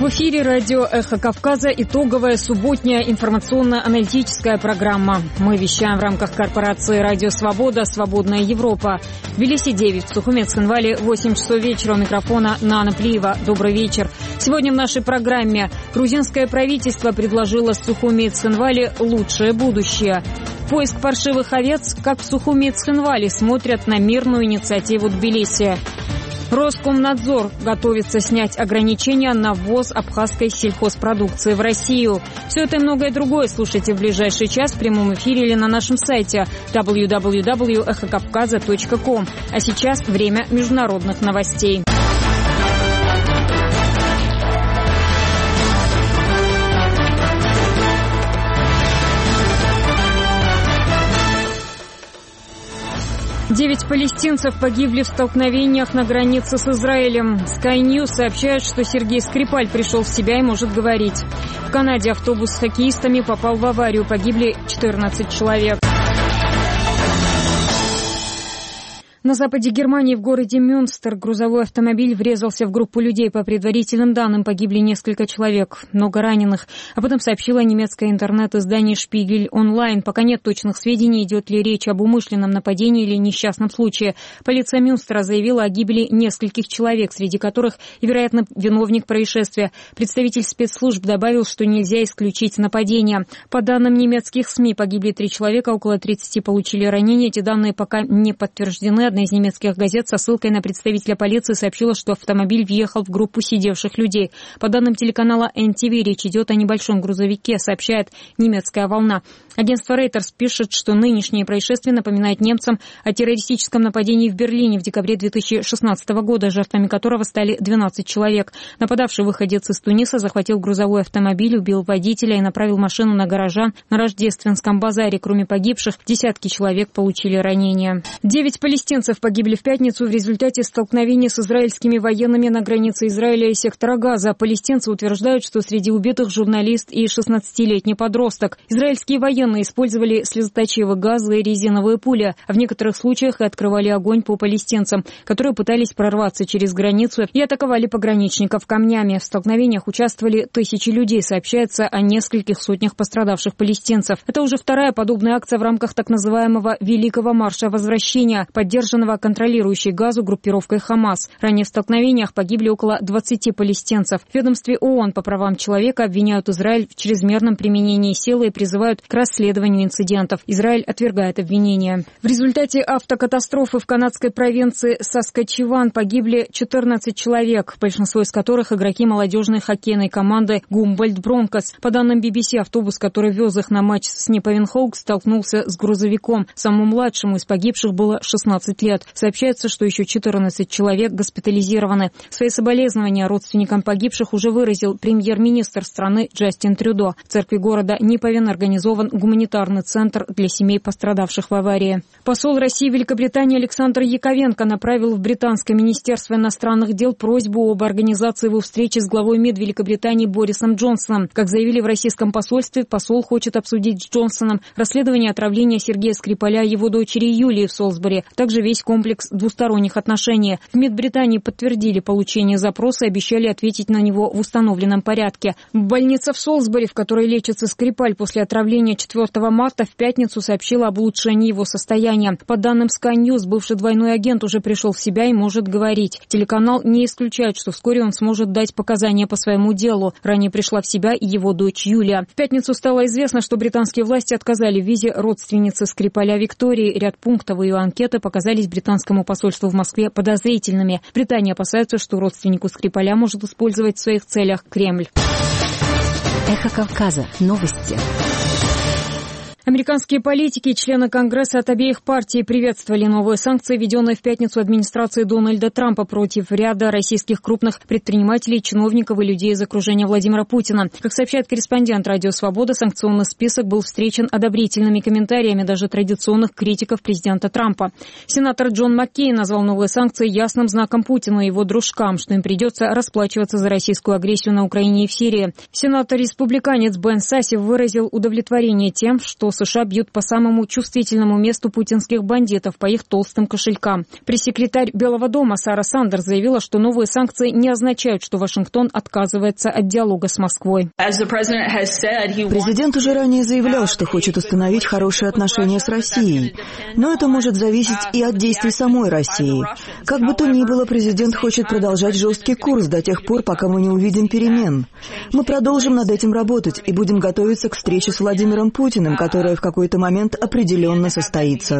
В эфире радио «Эхо Кавказа» итоговая субботняя информационно-аналитическая программа. Мы вещаем в рамках корпорации «Радио Свобода. Свободная Европа». В Тбилиси 9, в Сухуми Цхинвале 8 часов вечера. У микрофона Нана Плиева. Добрый вечер. Сегодня в нашей программе грузинское правительство предложило Сухуми Цхинвале лучшее будущее. Поиск паршивых овец, как в Сухуми Цхинвале смотрят на мирную инициативу Тбилиси. Роскомнадзор готовится снять ограничения на ввоз абхазской сельхозпродукции в Россию. Все это и многое другое слушайте в ближайший час в прямом эфире или на нашем сайте www.ekhokavkaza.com. А сейчас время международных новостей. Девять палестинцев погибли в столкновениях на границе с Израилем. Sky News сообщает, что Сергей Скрипаль пришел в себя и может говорить. В Канаде автобус с хоккеистами попал в аварию. Погибли 14 человек. На западе Германии в городе Мюнстер грузовой автомобиль врезался в группу людей. По предварительным данным, погибли несколько человек, много раненых. Об этом сообщило немецкое интернет-издание «Шпигель Онлайн». Пока нет точных сведений, идет ли речь об умышленном нападении или несчастном случае. Полиция Мюнстера заявила о гибели нескольких человек, среди которых и, вероятно, виновник происшествия. Представитель спецслужб добавил, что нельзя исключить нападение. По данным немецких СМИ, погибли 3 человека, около 30 получили ранения. Эти данные пока не подтверждены. Одна из немецких газет со ссылкой на представителя полиции сообщила, что автомобиль въехал в группу сидевших людей. По данным телеканала NTV, речь идет о небольшом грузовике, сообщает немецкая «Волна». Агентство Reuters пишет, что нынешнее происшествие напоминает немцам о террористическом нападении в Берлине в декабре 2016 года, жертвами которого стали 12 человек. Нападавший выходец из Туниса захватил грузовой автомобиль, убил водителя и направил машину на горожан на Рождественском базаре. Кроме погибших, десятки человек получили ранения. 9 палестинцев погибли в пятницу в результате столкновения с израильскими военными на границе Израиля и сектора Газа. Палестинцы утверждают, что среди убитых журналист и 16-летний подросток. Израильские военные использовали слезоточивый газ и резиновые пули, а в некоторых случаях и открывали огонь по палестинцам, которые пытались прорваться через границу и атаковали пограничников камнями. В столкновениях участвовали тысячи людей, сообщается о нескольких сотнях пострадавших палестинцев. Это уже вторая подобная акция в рамках так называемого «Великого марша возвращения», поддержанного контролирующей Газу группировкой «Хамас». Ранее в столкновениях погибли около 20 палестинцев. В ведомстве ООН по правам человека обвиняют Израиль в чрезмерном применении силы и призывают к расследованию инцидентов. Израиль отвергает обвинения. В результате автокатастрофы в канадской провинции Саскачеван погибли 14 человек, большинство из которых игроки молодежной хоккейной команды Гумбольдт Бронкос. По данным BBC, автобус, который вез их на матч с Неповен Хоук, столкнулся с грузовиком. Самому младшему из погибших было 16 лет. Сообщается, что еще 14 человек госпитализированы. Свои соболезнования родственникам погибших уже выразил премьер-министр страны Джастин Трюдо. В церкви города Неповен организован гуманитарный центр для семей, пострадавших в аварии. Посол России в Великобритании Александр Яковенко направил в британское министерство иностранных дел просьбу об организации его встречи с главой МИД Великобритании Борисом Джонсоном. Как заявили в российском посольстве, посол хочет обсудить с Джонсоном расследование отравления Сергея Скрипаля и его дочери Юлии в Солсбери, а также весь комплекс двусторонних отношений. В МИД Британии подтвердили получение запроса и обещали ответить на него в установленном порядке. Больница в Солсбери, в которой лечится Скрипаль после отравления 4 марта, в пятницу сообщила об улучшении его состояния. По данным Sky News, бывший двойной агент уже пришел в себя и может говорить. Телеканал не исключает, что вскоре он сможет дать показания по своему делу. Ранее пришла в себя и его дочь Юлия. В пятницу стало известно, что британские власти отказали в визе родственнице Скрипаля Виктории. Ряд пунктов ее анкеты показались британскому посольству в Москве подозрительными. Британия опасается, что родственнику Скрипаля может использовать в своих целях Кремль. Эхо Кавказа. Новости. Американские политики и члены Конгресса от обеих партий приветствовали новые санкции, введенные в пятницу администрацией Дональда Трампа против ряда российских крупных предпринимателей, чиновников и людей из окружения Владимира Путина. Как сообщает корреспондент «Радио Свобода», санкционный список был встречен одобрительными комментариями даже традиционных критиков президента Трампа. Сенатор Джон Маккейн назвал новые санкции ясным знаком Путину и его дружкам, что им придется расплачиваться за российскую агрессию на Украине и в Сирии. Сенатор-республиканец Бен Сасси выразил удовлетворение тем, что США бьют по самому чувствительному месту путинских бандитов, по их толстым кошелькам. Пресс-секретарь Белого дома Сара Сандерс заявила, что новые санкции не означают, что Вашингтон отказывается от диалога с Москвой. Президент уже ранее заявлял, что хочет установить хорошие отношения с Россией. Но это может зависеть и от действий самой России. Как бы то ни было, президент хочет продолжать жесткий курс до тех пор, пока мы не увидим перемен. Мы продолжим над этим работать и будем готовиться к встрече с Владимиром Путиным, которая в какой-то момент определенно состоится.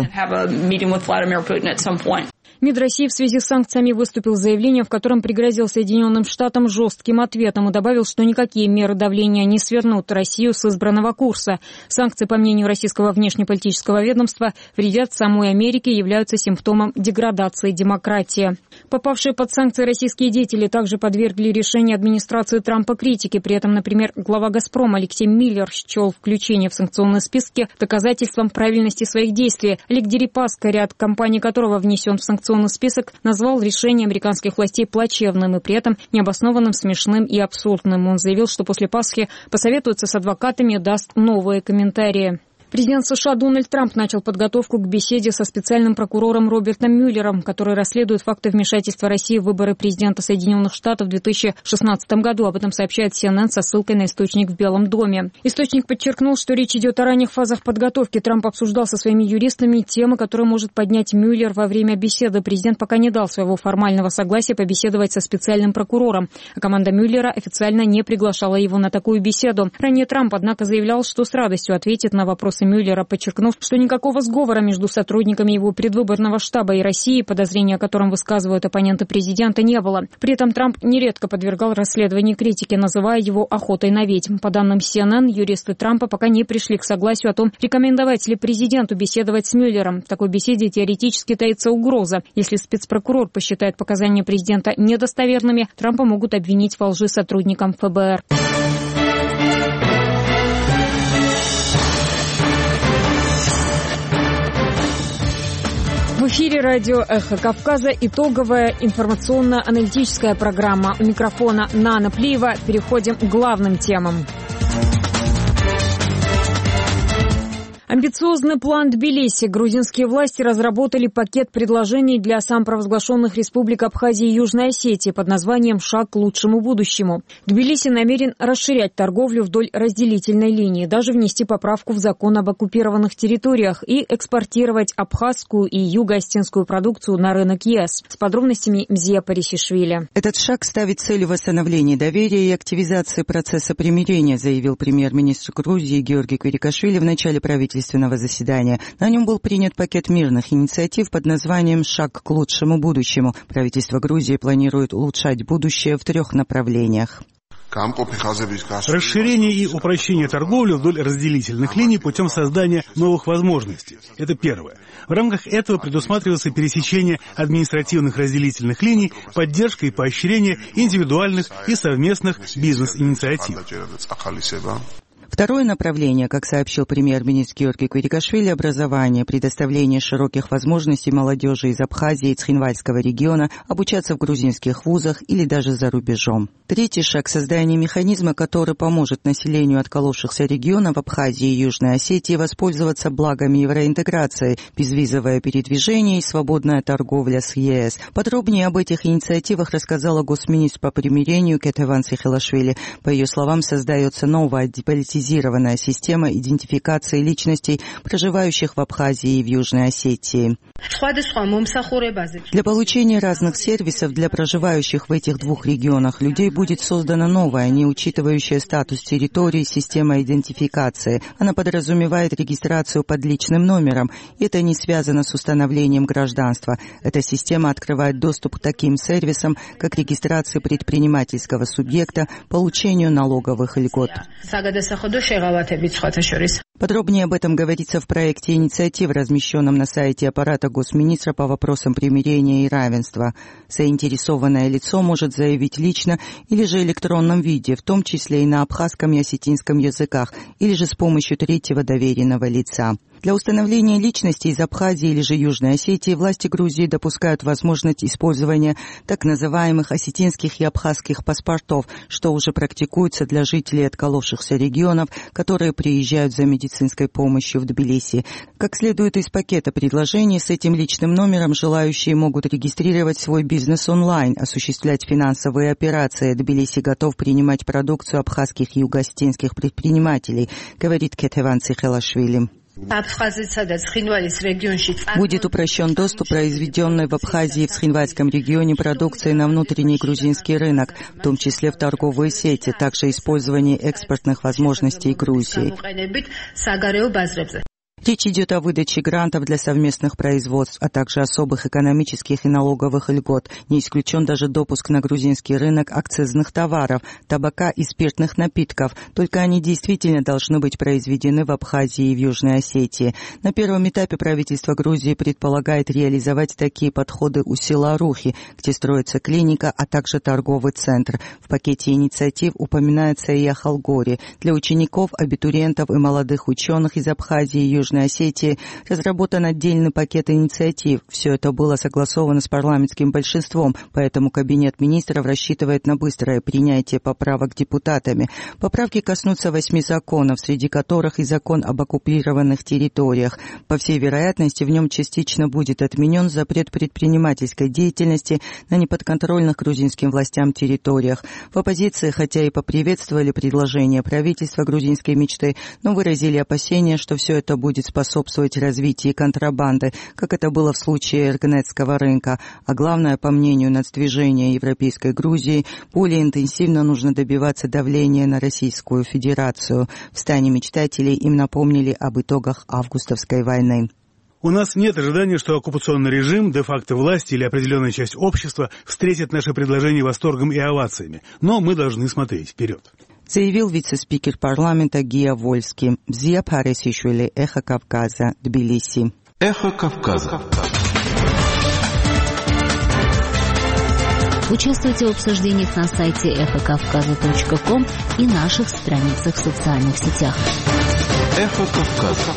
МИД России в связи с санкциями выступил с заявлением, в котором пригрозил Соединенным Штатам жестким ответом и добавил, что никакие меры давления не свернут Россию с избранного курса. Санкции, по мнению российского внешнеполитического ведомства, вредят самой Америке и являются симптомом деградации демократии. Попавшие под санкции российские деятели также подвергли решению администрации Трампа критике. При этом, например, глава «Газпрома» Алексей Миллер счел включение в санкционные списки доказательством правильности своих действий. Олег Дерипаска, ряд компаний которого внесен в санкционный список, назвал решение американских властей плачевным и при этом необоснованным, смешным и абсурдным. Он заявил, что после Пасхи посоветуется с адвокатами и даст новые комментарии. Президент США Дональд Трамп начал подготовку к беседе со специальным прокурором Робертом Мюллером, который расследует факты вмешательства России в выборы президента Соединенных Штатов в 2016 году. Об этом сообщает CNN со ссылкой на источник в Белом доме. Источник подчеркнул, что речь идет о ранних фазах подготовки. Трамп обсуждал со своими юристами темы, которые может поднять Мюллер во время беседы. Президент пока не дал своего формального согласия побеседовать со специальным прокурором, а команда Мюллера официально не приглашала его на такую беседу. Ранее Трамп, однако, заявлял, что с радостью ответит на вопросы Мюллера, подчеркнув, что никакого сговора между сотрудниками его предвыборного штаба и Россией, подозрения о котором высказывают оппоненты президента, не было. При этом Трамп нередко подвергал расследованию критики, называя его охотой на ведьм. По данным CNN, юристы Трампа пока не пришли к согласию о том, рекомендовать ли президенту беседовать с Мюллером. В такой беседе теоретически таится угроза. Если спецпрокурор посчитает показания президента недостоверными, Трампа могут обвинить во лжи сотрудникам ФБР. В эфире радио «Эхо Кавказа» итоговая информационно-аналитическая программа. У микрофона Нана Плиева. Переходим к главным темам. Амбициозный план Тбилиси. Грузинские власти разработали пакет предложений для самопровозглашенных республик Абхазии и Южной Осетии под названием «Шаг к лучшему будущему». Тбилиси намерен расширять торговлю вдоль разделительной линии, даже внести поправку в закон об оккупированных территориях и экспортировать абхазскую и юго-осетинскую продукцию на рынок ЕС. С подробностями Мзия Парисишвили. Этот шаг ставит целью восстановления доверия и активизации процесса примирения, заявил премьер-министр Грузии Георгий Квирикашвили в начале правительственного заседания. На нем был принят пакет мирных инициатив под названием «Шаг к лучшему будущему». Правительство Грузии планирует улучшать будущее в 3 направлениях. Расширение и упрощение торговли вдоль разделительных линий путем создания новых возможностей. Это первое. В рамках этого предусматривается пересечение административных разделительных линий, поддержка и поощрение индивидуальных и совместных бизнес-инициатив. Второе направление, как сообщил премьер-министр Георгий Квирикашвили, образование, предоставление широких возможностей молодежи из Абхазии и Цхинвальского региона обучаться в грузинских вузах или даже за рубежом. Третий шаг – создание механизма, который поможет населению отколовшихся регионов Абхазии и Южной Осетии воспользоваться благами евроинтеграции, безвизовое передвижение и свободная торговля с ЕС. Подробнее об этих инициативах рассказала госминистр по примирению Кетеван Сихилашвили. По ее словам, создается новая деполитизированная система идентификации личностей, проживающих в Абхазии и в Южной Осетии. Для получения разных сервисов для проживающих в этих 2 регионах людей будет создана новая, не учитывающая статус территории, система идентификации. Она подразумевает регистрацию под личным номером. Это не связано с установлением гражданства. Эта система открывает доступ к таким сервисам, как регистрация предпринимательского субъекта, получению налоговых льгот. Подробнее об этом говорится в проекте инициатив, размещенном на сайте аппарата госминистра по вопросам примирения и равенства. Заинтересованное лицо может заявить лично или же в электронном виде, в том числе и на абхазском и осетинском языках, или же с помощью третьего доверенного лица. Для установления личности из Абхазии или же Южной Осетии власти Грузии допускают возможность использования так называемых осетинских и абхазских паспортов, что уже практикуется для жителей отколовшихся регионов, которые приезжают за медицинской помощью в Тбилиси. Как следует из пакета предложений, с этим личным номером желающие могут регистрировать свой бизнес онлайн, осуществлять финансовые операции. Тбилиси готов принимать продукцию абхазских и юго-осетинских предпринимателей, говорит Кетеван Цихелашвили. Будет упрощен доступ произведенной в Абхазии в Цхинвальском регионе продукции на внутренний грузинский рынок, в том числе в торговые сети, также использование экспортных возможностей Грузии. Речь идет о выдаче грантов для совместных производств, а также особых экономических и налоговых льгот. Не исключен даже допуск на грузинский рынок акцизных товаров, табака и спиртных напитков. Только они действительно должны быть произведены в Абхазии и в Южной Осетии. На первом этапе правительство Грузии предполагает реализовать такие подходы у села Рухи, где строится клиника, а также торговый центр. В пакете инициатив упоминается и о Халгоре. Для учеников, абитуриентов и молодых ученых из Абхазии и Южной Осетии разработан отдельный пакет инициатив. Все это было согласовано с парламентским большинством, поэтому Кабинет министров рассчитывает на быстрое принятие поправок депутатами. Поправки коснутся 8 законов, среди которых и закон об оккупированных территориях. По всей вероятности, в нем частично будет отменен запрет предпринимательской деятельности на неподконтрольных грузинским властям территориях. В оппозиции, хотя и поприветствовали предложение правительства грузинской мечты, но выразили опасения, что все это будет способствовать развитию контрабанды, как это было в случае Эргнетского рынка. А главное, по мнению нацдвижения Европейской Грузии, более интенсивно нужно добиваться давления на Российскую Федерацию. В стане мечтателей им напомнили об итогах августовской войны. У нас нет ожидания, что оккупационный режим, де-факто власти или определенная часть общества встретит наше предложение восторгом и овациями. Но мы должны смотреть вперед. Заявил вице-спикер парламента Гия Вольский. Зия Паресишвили, Эхо Кавказа, Тбилиси. Эхо Кавказа. Участвуйте в обсуждениях на сайте эхокавказа.ком и наших страницах в социальных сетях. Эхо Кавказа.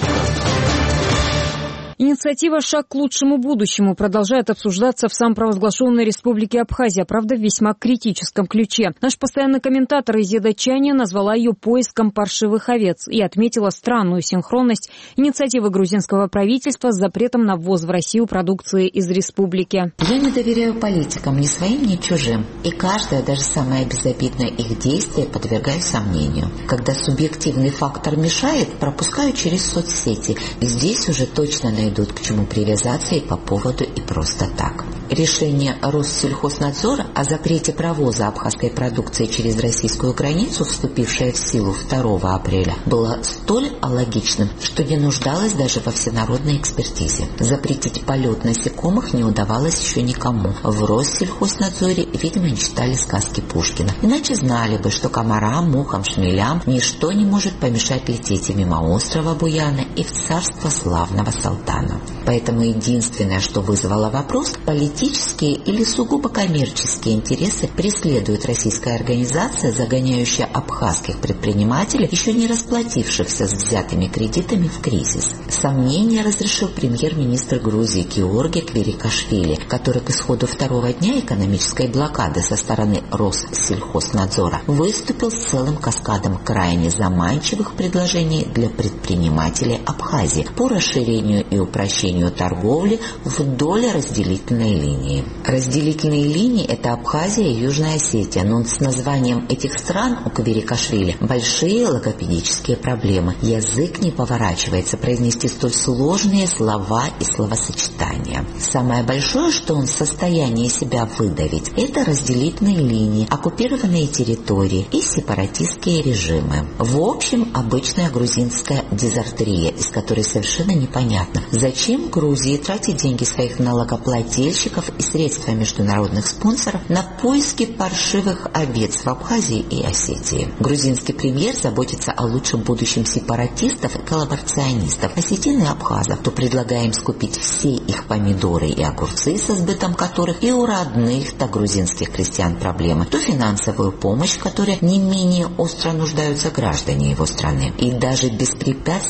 Инициатива «Шаг к лучшему будущему» продолжает обсуждаться в самопровозглашенной республике Абхазия, правда, в весьма критическом ключе. Наш постоянный комментатор Изида Чаня назвала ее поиском паршивых овец и отметила странную синхронность инициативы грузинского правительства с запретом на ввоз в Россию продукции из республики. Я не доверяю политикам ни своим, ни чужим. И каждое, даже самое безобидное их действие подвергаю сомнению. Когда субъективный фактор мешает, пропускаю через соцсети. И здесь уже точно найдут к чему привязаться и по поводу, и просто так. Решение Россельхознадзора о запрете провоза абхазской продукции через российскую границу, вступившее в силу 2 апреля, было столь алогичным, что не нуждалось даже во всенародной экспертизе. Запретить полет насекомых не удавалось еще никому. В Россельхознадзоре, видимо, не читали сказки Пушкина. Иначе знали бы, что комарам, мухам, шмелям ничто не может помешать лететь и мимо острова Буяна, и в царство славного Салтана. Поэтому единственное, что вызвало вопрос, политические или сугубо коммерческие интересы преследует российская организация, загоняющая абхазских предпринимателей, еще не расплатившихся с взятыми кредитами, в кризис. Сомнения разрешил премьер-министр Грузии Георги Квирикашвили, который к исходу 2-го дня экономической блокады со стороны Россельхознадзора выступил с целым каскадом крайне заманчивых предложений для предпринимателей Абхазии по расширению и упрощению торговли вдоль разделительной линии. Разделительные линии – это Абхазия и Южная Осетия, но с названием этих стран у Квирикашвили большие логопедические проблемы. Язык не поворачивается произнести столь сложные слова и словосочетания. Самое большое, что он в состоянии себя выдавить, это разделительные линии, оккупированные территории и сепаратистские режимы. В общем, обычная грузинская дизартерия, из которой совершенно непонятно, зачем Грузии тратить деньги своих налогоплательщиков и средства международных спонсоров на поиски паршивых овец в Абхазии и Осетии. Грузинский премьер заботится о лучшем будущем сепаратистов и коллаборационистов, осетин и абхазов, то предлагая им скупить все их помидоры и огурцы, со сбытом которых и у родных, так грузинских крестьян проблемы, то финансовую помощь, в которой не менее остро нуждаются граждане его страны. И даже беспрепятственный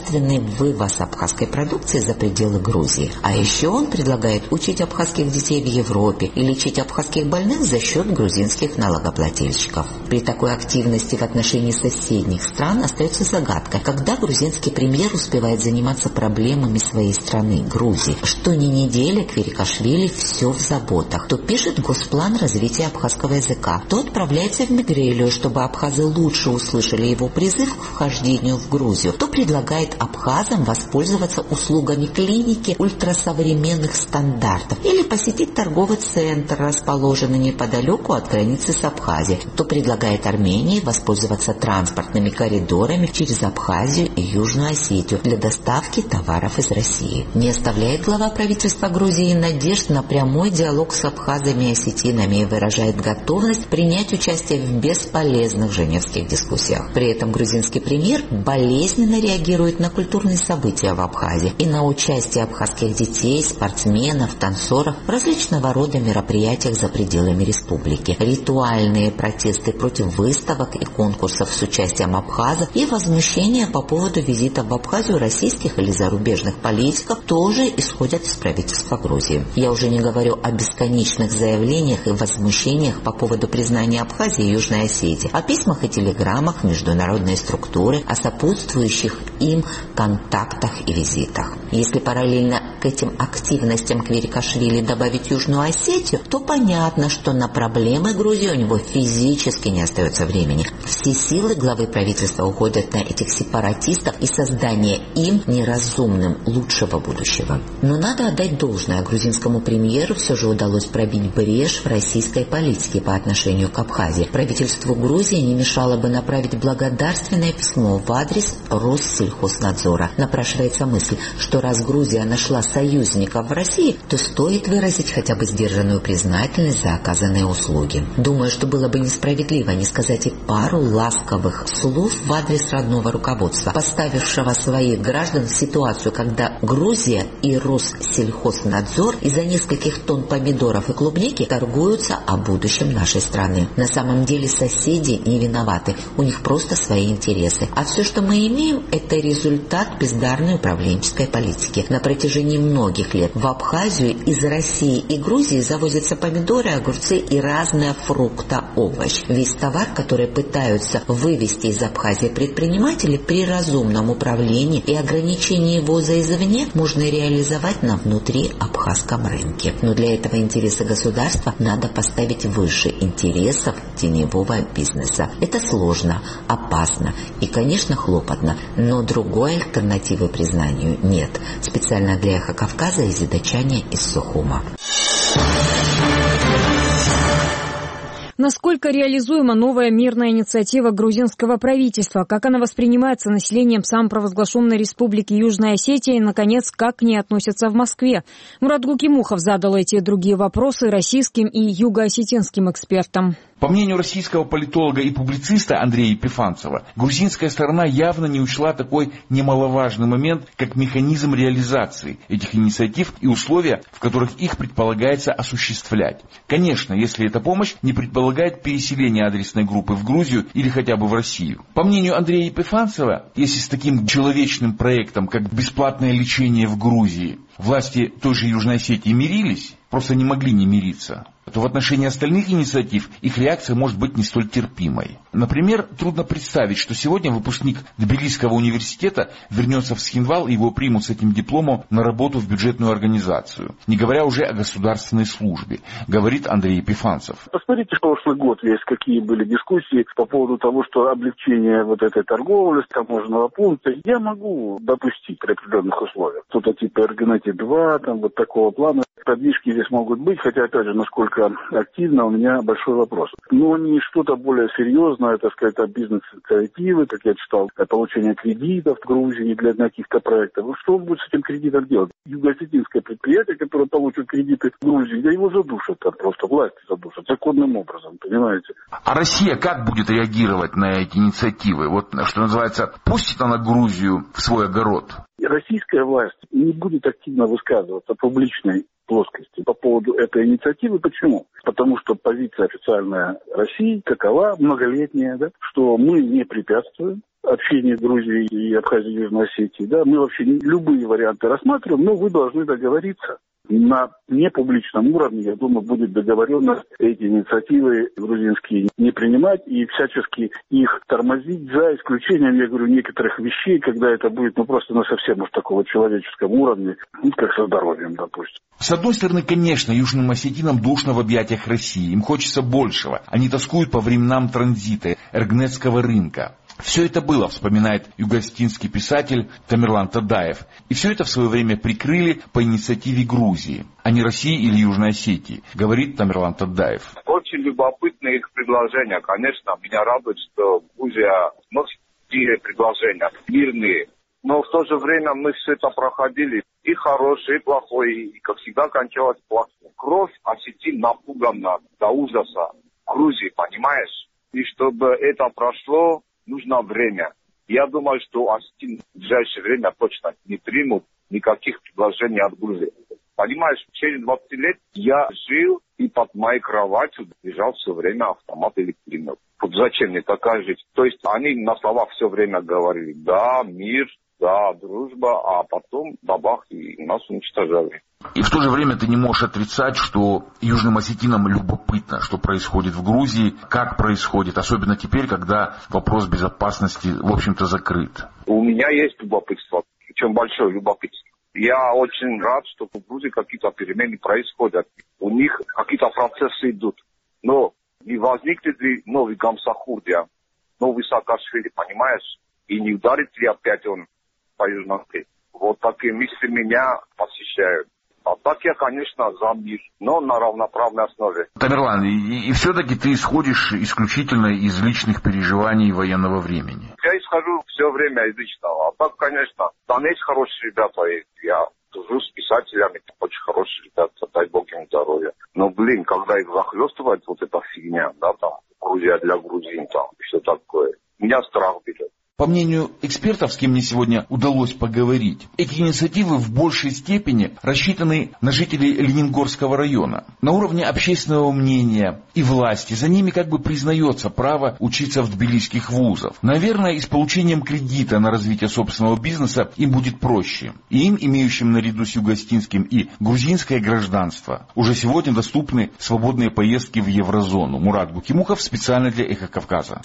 вывоз абхазской продукции за пределы Грузии. А еще он предлагает учить абхазских детей в Европе и лечить абхазских больных за счет грузинских налогоплательщиков. При такой активности в отношении соседних стран остается загадка, когда грузинский премьер успевает заниматься проблемами своей страны, Грузии. Что ни неделя Квирикашвили все в заботах. То пишет госплан развития абхазского языка, то отправляется в Мигрелию, чтобы абхазы лучше услышали его призыв к вхождению в Грузию, то предлагает абхазам воспользоваться услугами клиники ультрасовременных стандартов или посетить торговый центр, расположенный неподалеку от границы с Абхазией, то предлагает Армении воспользоваться транспортными коридорами через Абхазию и Южную Осетию для доставки товаров из России. Не оставляет глава правительства Грузии надежд на прямой диалог с абхазами и осетинами и выражает готовность принять участие в бесполезных женевских дискуссиях. При этом грузинский премьер болезненно реагирует на культурные события в Абхазии и на участие абхазских детей, спортсменов, танцоров в различного рода мероприятиях за пределами республики. Ритуальные протесты против выставок и конкурсов с участием абхазов и возмущения по поводу визитов в Абхазию российских или зарубежных политиков тоже исходят из правительства Грузии. Я уже не говорю о бесконечных заявлениях и возмущениях по поводу признания Абхазии и Южной Осетии, о письмах и телеграммах международной структуры, о сопутствующих им контактах и визитах. Если параллельно к этим активностям Квирикашвили добавить Южную Осетию, то понятно, что на проблемы Грузии у него физически не остается времени. Все силы главы правительства уходят на этих сепаратистов и создание им неразумным лучшего будущего. Но надо отдать должное, грузинскому премьеру все же удалось пробить брешь в российской политике по отношению к Абхазии. Правительству Грузии не мешало бы направить благодарственное письмо в адрес Россельхознадзора. Напрашивается мысль, что раз Грузия нашла союзников в России, то стоит выразить хотя бы сдержанную признательность за оказанные услуги. Думаю, что было бы несправедливо не сказать и пару ласковых слов в адрес родного руководства, поставившего своих граждан в ситуацию, когда Грузия и Россельхознадзор из-за нескольких тонн помидоров и клубники торгуются о будущем нашей страны. На самом деле соседи не виноваты, у них просто свои интересы. А все, что мы имеем, это результат бездарной управленческой политики. На протяжении многих лет в Абхазию из России и Грузии завозятся помидоры, огурцы и разные фрукты, овощи. Весь товар, который пытаются вывести из Абхазии предприниматели, при разумном управлении и ограничении ввоза извне можно реализовать на внутриабхазском рынке. Но для этого интересы государства надо поставить выше интересов теневого бизнеса. Это сложно, опасно и, конечно, хлопотно, но другой альтернативы признанию нет. Специально для «Эхо Кавказа» из Задачания из Сухума. Насколько реализуема новая мирная инициатива грузинского правительства? Как она воспринимается населением самопровозглашенной республики Южная Осетия? И, наконец, как к ней относятся в Москве? Мурат Гукимухов задал эти и другие вопросы российским и югоосетинским экспертам. По мнению российского политолога и публициста Андрея Епифанцева, грузинская сторона явно не учла такой немаловажный момент, как механизм реализации этих инициатив и условия, в которых их предполагается осуществлять. Конечно, если эта помощь не предполагает переселение адресной группы в Грузию или хотя бы в Россию. По мнению Андрея Епифанцева, если с таким человечным проектом, как бесплатное лечение в Грузии, власти той же Южной Осетии мирились, просто не могли не мириться, то в отношении остальных инициатив их реакция может быть не столь терпимой. Например, трудно представить, что сегодня выпускник Тбилисского университета вернется в Схинвал и его примут с этим дипломом на работу в бюджетную организацию, не говоря уже о государственной службе, говорит Андрей Епифанцев. Посмотрите, прошлый год весь, какие были дискуссии по поводу того, что облегчение вот этой торговли, таможенного пункта, я могу допустить при определенных условиях. Что-то типа РГНТ-2, там вот такого плана. Подвижки здесь могут быть, хотя, опять же, насколько активно, у меня большой вопрос. Но не что-то более серьезное, так сказать, бизнес-инициативы, как я читал, получение кредитов в Грузии для каких-то проектов. Что он будет с этим кредитом делать? Югоосетинское предприятие, которое получит кредиты в Грузии, да его задушат, там просто власти задушат, законным образом, понимаете? А Россия как будет реагировать на эти инициативы? Вот, что называется, пустит она Грузию в свой огород? Российская власть не будет активно высказываться публичной плоскости по поводу этой инициативы. Почему? Потому что позиция официальная России такова, многолетняя, да, что мы не препятствуем общению Грузии и Абхазии и Южной Осетии. Да, мы вообще любые варианты рассматриваем, но вы должны договориться. На непубличном уровне, я думаю, будет договорено эти инициативы грузинские не принимать и всячески их тормозить, за исключением, я говорю, некоторых вещей, когда это будет просто на совсем уж такого человеческом уровне, как со здоровьем, допустим. С одной стороны, конечно, южным осетинам душно в объятиях России, им хочется большего. Они тоскуют по временам транзита, эргнетского рынка. Все это было, вспоминает юго-осетинский писатель Тамерлан Тадаев. И все это в свое время прикрыли по инициативе Грузии, а не России или Южной Осетии, говорит Тамерлан Тадаев. Очень любопытные их предложения. Конечно, меня радует, что Грузия носит такие предложения, мирные. Но в то же время мы все это проходили. И хорошее, и плохое, и как всегда кончалось плохо. Кровь осетин напугана до ужаса. Грузии, понимаешь? И чтобы это прошло, нужно время. Я думаю, что осетин в ближайшее время точно не примут никаких предложений от Грузии. Понимаешь, через 20 лет я жил, и под моей кроватью лежал все время автомат или пулемет. Вот зачем мне такая жизнь? То есть они на словах все время говорили, да, мир, да, дружба, а потом бабах, и нас уничтожали. И в то же время ты не можешь отрицать, что южным осетинам любопытно, что происходит в Грузии, как происходит, особенно теперь, когда вопрос безопасности, в общем-то, закрыт. У меня есть любопытство, причем большое любопытство. Я очень рад, что в Грузии какие-то перемены происходят. У них какие-то процессы идут. Но не возникнет ли новый Гамсахурдия, новый Саакашвили, понимаешь? И не ударит ли опять он по Южной Осетии? Вот такие мысли меня посещают. А так я, конечно, за мир, но на равноправной основе. Тамерлан, и все-таки ты исходишь исключительно из личных переживаний военного времени. Я исхожу все время из личного. А так, конечно, там есть хорошие ребята. Я дружу с писателями, очень хорошие ребята, дай бог им здоровья. Но, когда их захлестывает вот эта фигня, да, там, Грузия для грузин, там, все такое, меня страх берет. По мнению экспертов, с кем мне сегодня удалось поговорить, эти инициативы в большей степени рассчитаны на жителей Ленингорского района. На уровне общественного мнения и власти за ними как бы признается право учиться в тбилисских вузах. Наверное, и с получением кредита на развитие собственного бизнеса им будет проще. И им, имеющим наряду с юго-осетинским и грузинское гражданство, уже сегодня доступны свободные поездки в еврозону. Мурат Букимухов специально для «Эхо Кавказа».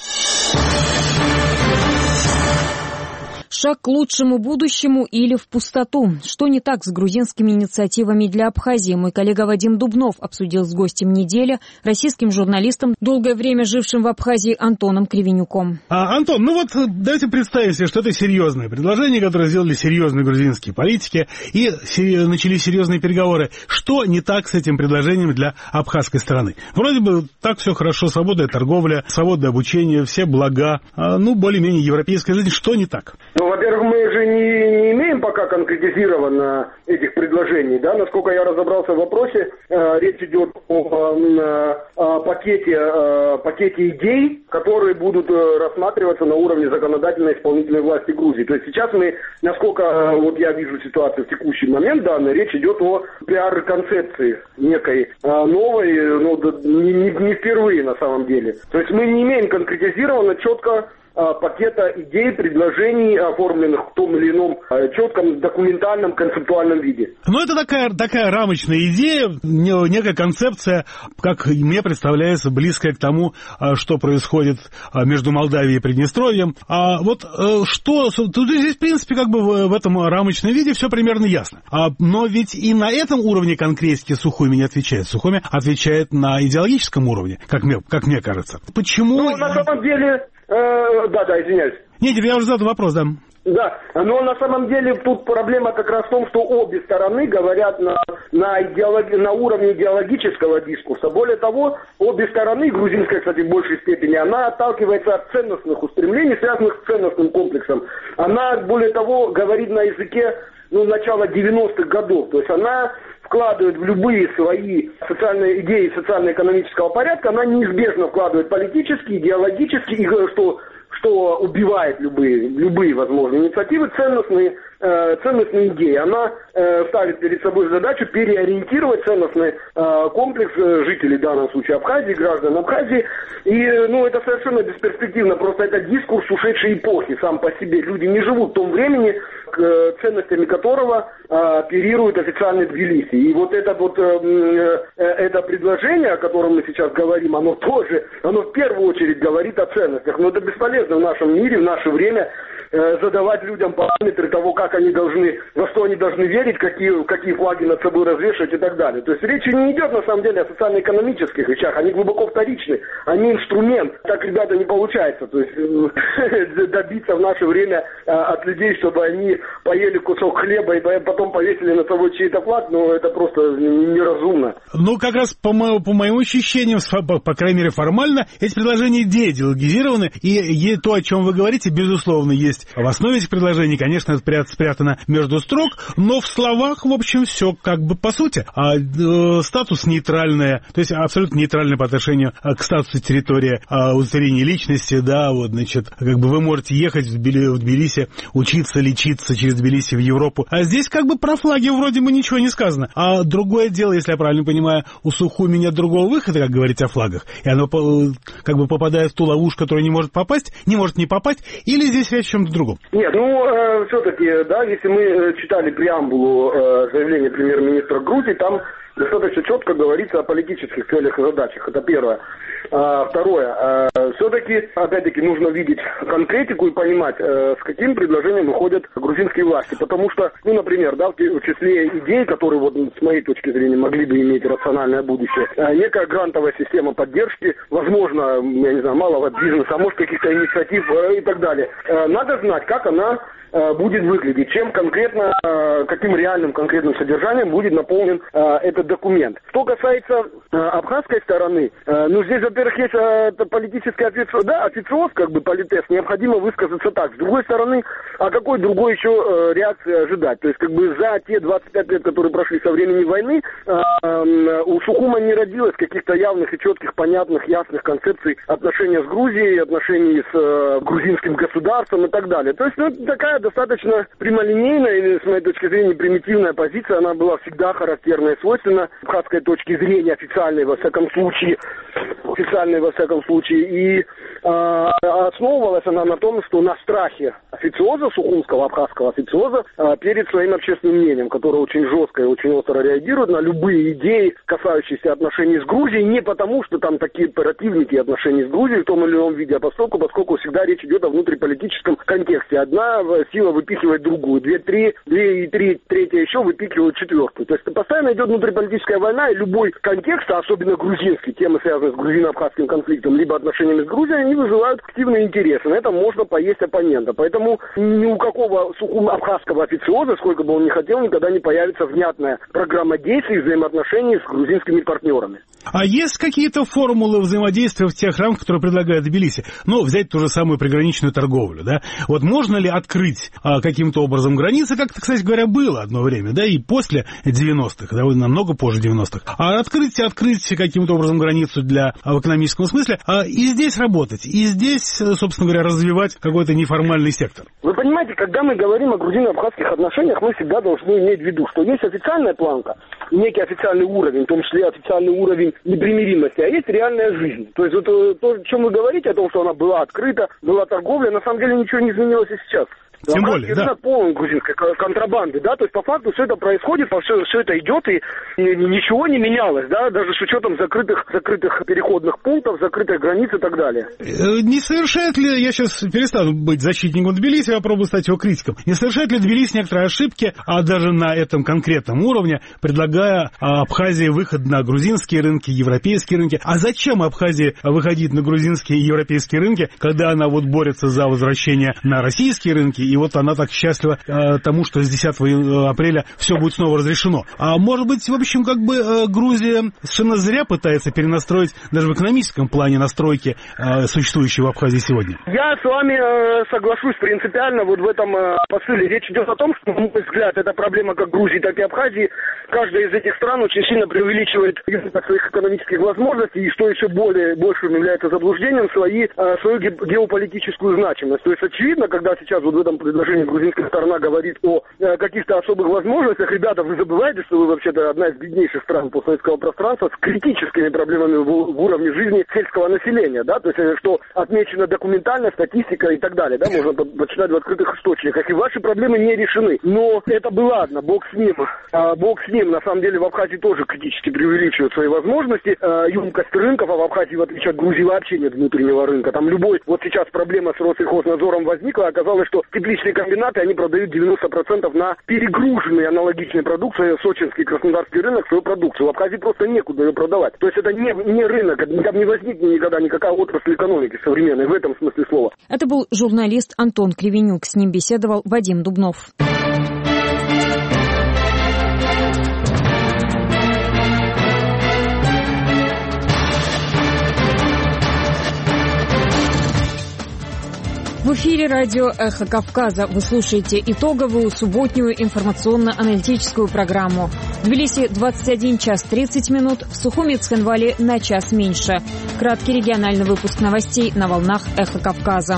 Шаг к лучшему будущему или в пустоту? Что не так с грузинскими инициативами для Абхазии? Мой коллега Вадим Дубнов обсудил с гостем недели, российским журналистом, долгое время жившим в Абхазии Антоном Кривенюком. Антон, давайте представим себе, что это серьезное предложение, которое сделали серьезные грузинские политики, и начались серьезные переговоры. Что не так с этим предложением для абхазской стороны? Вроде бы так все хорошо, свободная торговля, свободное обучение, все блага, более-менее европейская жизнь. Что не так? Во-первых, мы же не имеем пока конкретизированно этих предложений, да, насколько я разобрался в вопросе, речь идет о пакете идей, которые будут рассматриваться на уровне законодательной и исполнительной власти Грузии. То есть сейчас мы, насколько я вижу ситуацию в текущий момент данный, речь идет о пиар-концепции некой новой, не впервые на самом деле. То есть мы не имеем конкретизированно четко пакета идей, предложений, оформленных в том или ином четком документальном, концептуальном виде. Это такая рамочная идея, некая концепция, как мне представляется, близкая к тому, что происходит между Молдавией и Приднестровьем. Тут здесь, в принципе, в этом рамочном виде все примерно ясно. Но ведь и на этом уровне конкретики Сухуми не отвечает. Сухуми отвечает на идеологическом уровне, как мне кажется. Почему... на самом деле... извиняюсь. Нет, я уже задал вопрос, да. Да, но на самом деле тут проблема как раз в том, что обе стороны говорят на уровне идеологического дискурса. Более того, обе стороны, грузинская, кстати, в большей степени, она отталкивается от ценностных устремлений, связанных с ценностным комплексом. Она, более того, говорит на языке начала 90-х годов. То есть она вкладывает в любые свои социальные идеи социально-экономического порядка, она неизбежно вкладывает политические, идеологические, что убивает любые возможные инициативы, ценностные ценностные идеи. Она ставит перед собой задачу переориентировать ценностный комплекс жителей, в данном случае Абхазии, граждан Абхазии. И это совершенно бесперспективно. Просто это дискурс ушедшей эпохи сам по себе. Люди не живут в том времени, ценностями которого оперирует официальный Тбилиси. И вот это предложение, о котором мы сейчас говорим, оно в первую очередь говорит о ценностях. Но это бесполезно в нашем мире, в наше время задавать людям параметры того, как они должны, во что они должны верить, какие флаги над собой развешивать и так далее. То есть речь не идет на самом деле о социально-экономических вещах, они глубоко вторичны, они инструмент. Так, ребята, не получается. То есть добиться в наше время от людей, чтобы они поели кусок хлеба и потом повесили на собой чей-то флаг, это просто неразумно. Как раз по моим ощущениям, по крайней мере формально, эти предложения деидеологизированы, и то, о чем вы говорите, безусловно, есть в основе этих предложений, конечно, это спрятано между строк, но в словах, в общем, все как бы по сути. Статус нейтральный, то есть абсолютно нейтральный по отношению к статусу территории, удостоверения личности, вы можете ехать в Тбилиси, учиться, лечиться через Тбилиси в Европу. А здесь как бы про флаги вроде бы ничего не сказано. А другое дело, если я правильно понимаю, у Сухуми нет другого выхода, как говорить о флагах, и оно как бы попадает в ту ловушку, которая не может не попасть, или здесь речь о чем-то другом? Нет, все-таки, если мы читали преамбулу заявления премьер-министра Грузии, там достаточно четко говорится о политических целях и задачах. Это первое. Второе. Все-таки, опять-таки, нужно видеть конкретику и понимать, с каким предложением выходят грузинские власти. Потому что, например, в числе идей, которые, с моей точки зрения, могли бы иметь рациональное будущее, некая грантовая система поддержки, возможно, малого бизнеса, может, каких-то инициатив и так далее. Надо знать, как она будет выглядеть, чем конкретно, каким реальным конкретным содержанием будет наполнен этот документ. Что касается абхазской стороны, здесь, во-первых, есть политический официоз, политест, необходимо высказаться так. С другой стороны, а какой другой еще реакции ожидать? То есть, за те 25 лет, которые прошли со времени войны, у Сухума не родилось каких-то явных и четких, понятных, ясных концепций отношения с Грузией, отношений с грузинским государством и так далее. То есть, такая достаточно прямолинейная или, с моей точки зрения, примитивная позиция, она была всегда характерна и свойственна абхазской точки зрения, официальной во всяком случае, и основывалась она на том, что на страхе официоза, сухумского абхазского официоза, перед своим общественным мнением, которое очень жестко и очень остро реагирует на любые идеи, касающиеся отношений с Грузией, не потому, что там такие противники отношений с Грузией в том или ином виде, а поскольку всегда речь идет о внутриполитическом контексте. Одна сила выпихивает другую, третья еще выпихивают четвертую. То есть постоянно идет внутриполитическая война, и любой контекст, особенно грузинский, темы, связанные с грузино-абхазским конфликтом, либо отношениями с Грузией, они вызывают активный интерес. На этом можно поесть оппонента. Поэтому ни у какого абхазского официоза, сколько бы он ни хотел, никогда не появится внятная программа действий и взаимоотношений с грузинскими партнерами. А есть какие-то формулы взаимодействия в тех рамках, которые предлагает Тбилиси? Взять ту же самую приграничную торговлю, можно ли открыть каким-то образом границы, как это, кстати говоря, было одно время, и после 90-х, намного позже 90-х. А открыть каким-то образом границу в экономическом смысле, и здесь работать, и здесь, собственно говоря, развивать какой-то неформальный сектор. Вы понимаете, когда мы говорим о грузино-абхазских отношениях, мы всегда должны иметь в виду, что есть официальная планка, некий официальный уровень, в том числе официальный уровень непримиримости, а есть реальная жизнь. То есть то, о чем вы говорите, о том, что она была открыта, была торговля, на самом деле ничего не изменилось и сейчас. Тем более, рынок полон грузинской контрабанды, то есть по факту все это происходит, все это идет, и ничего не менялось, даже с учетом закрытых переходных пунктов, закрытых границ и так далее. Не совершает ли, я сейчас перестану быть защитником Тбилиси, я попробую стать его критиком, не совершает ли Тбилиси некоторые ошибки, а даже на этом конкретном уровне, предлагая Абхазии выход на грузинские рынки, европейские рынки? А зачем Абхазии выходить на грузинские и европейские рынки, когда она борется за возвращение на российские рынки, и она так счастлива тому, что с 10 апреля все будет снова разрешено. А может быть, в общем, Грузия совершенно зря пытается перенастроить даже в экономическом плане настройки, существующие в Абхазии сегодня? Я с вами соглашусь принципиально в этом посыле. Речь идет о том, что, на мой взгляд, это проблема как Грузии, так и Абхазии. Каждая из этих стран очень сильно преувеличивает своих экономических возможностей, и что еще большим является заблуждением, свою геополитическую значимость. То есть очевидно, когда сейчас в этом предложении грузинская сторона говорит о каких-то особых возможностях. Ребята, вы забываете, что вы вообще-то одна из беднейших стран постсоветского пространства с критическими проблемами в уровне жизни сельского населения, да, то есть что отмечено документально, статистика и так далее, да, можно почитать в открытых источниках, и ваши проблемы не решены. Но это бы ладно, бог с ним. Бог с ним, на самом деле в Абхазии тоже критически преувеличивают свои возможности, емкость рынков, а в Абхазии, в отличие от Грузии, вообще нет внутреннего рынка. Там любой, вот сейчас проблема с Россельхознадзором возникла, оказалось, что тепличные комбинаты, они продают 90% на перегруженные аналогичные продукции, сочинский и краснодарский рынок, свою продукцию. В Абхазии просто некуда ее продавать. То есть это не рынок, там не возникнет никогда никакая отрасль экономики современной, в этом смысле слова. Это был журналист Антон Кривенюк, с ним беседовал Вадим Дубнов. В эфире радио «Эхо Кавказа». Вы слушаете итоговую субботнюю информационно-аналитическую программу. В Тбилиси 21 час 30 минут, в Сухуми Цхинвале на час меньше. Краткий региональный выпуск новостей на волнах «Эхо Кавказа».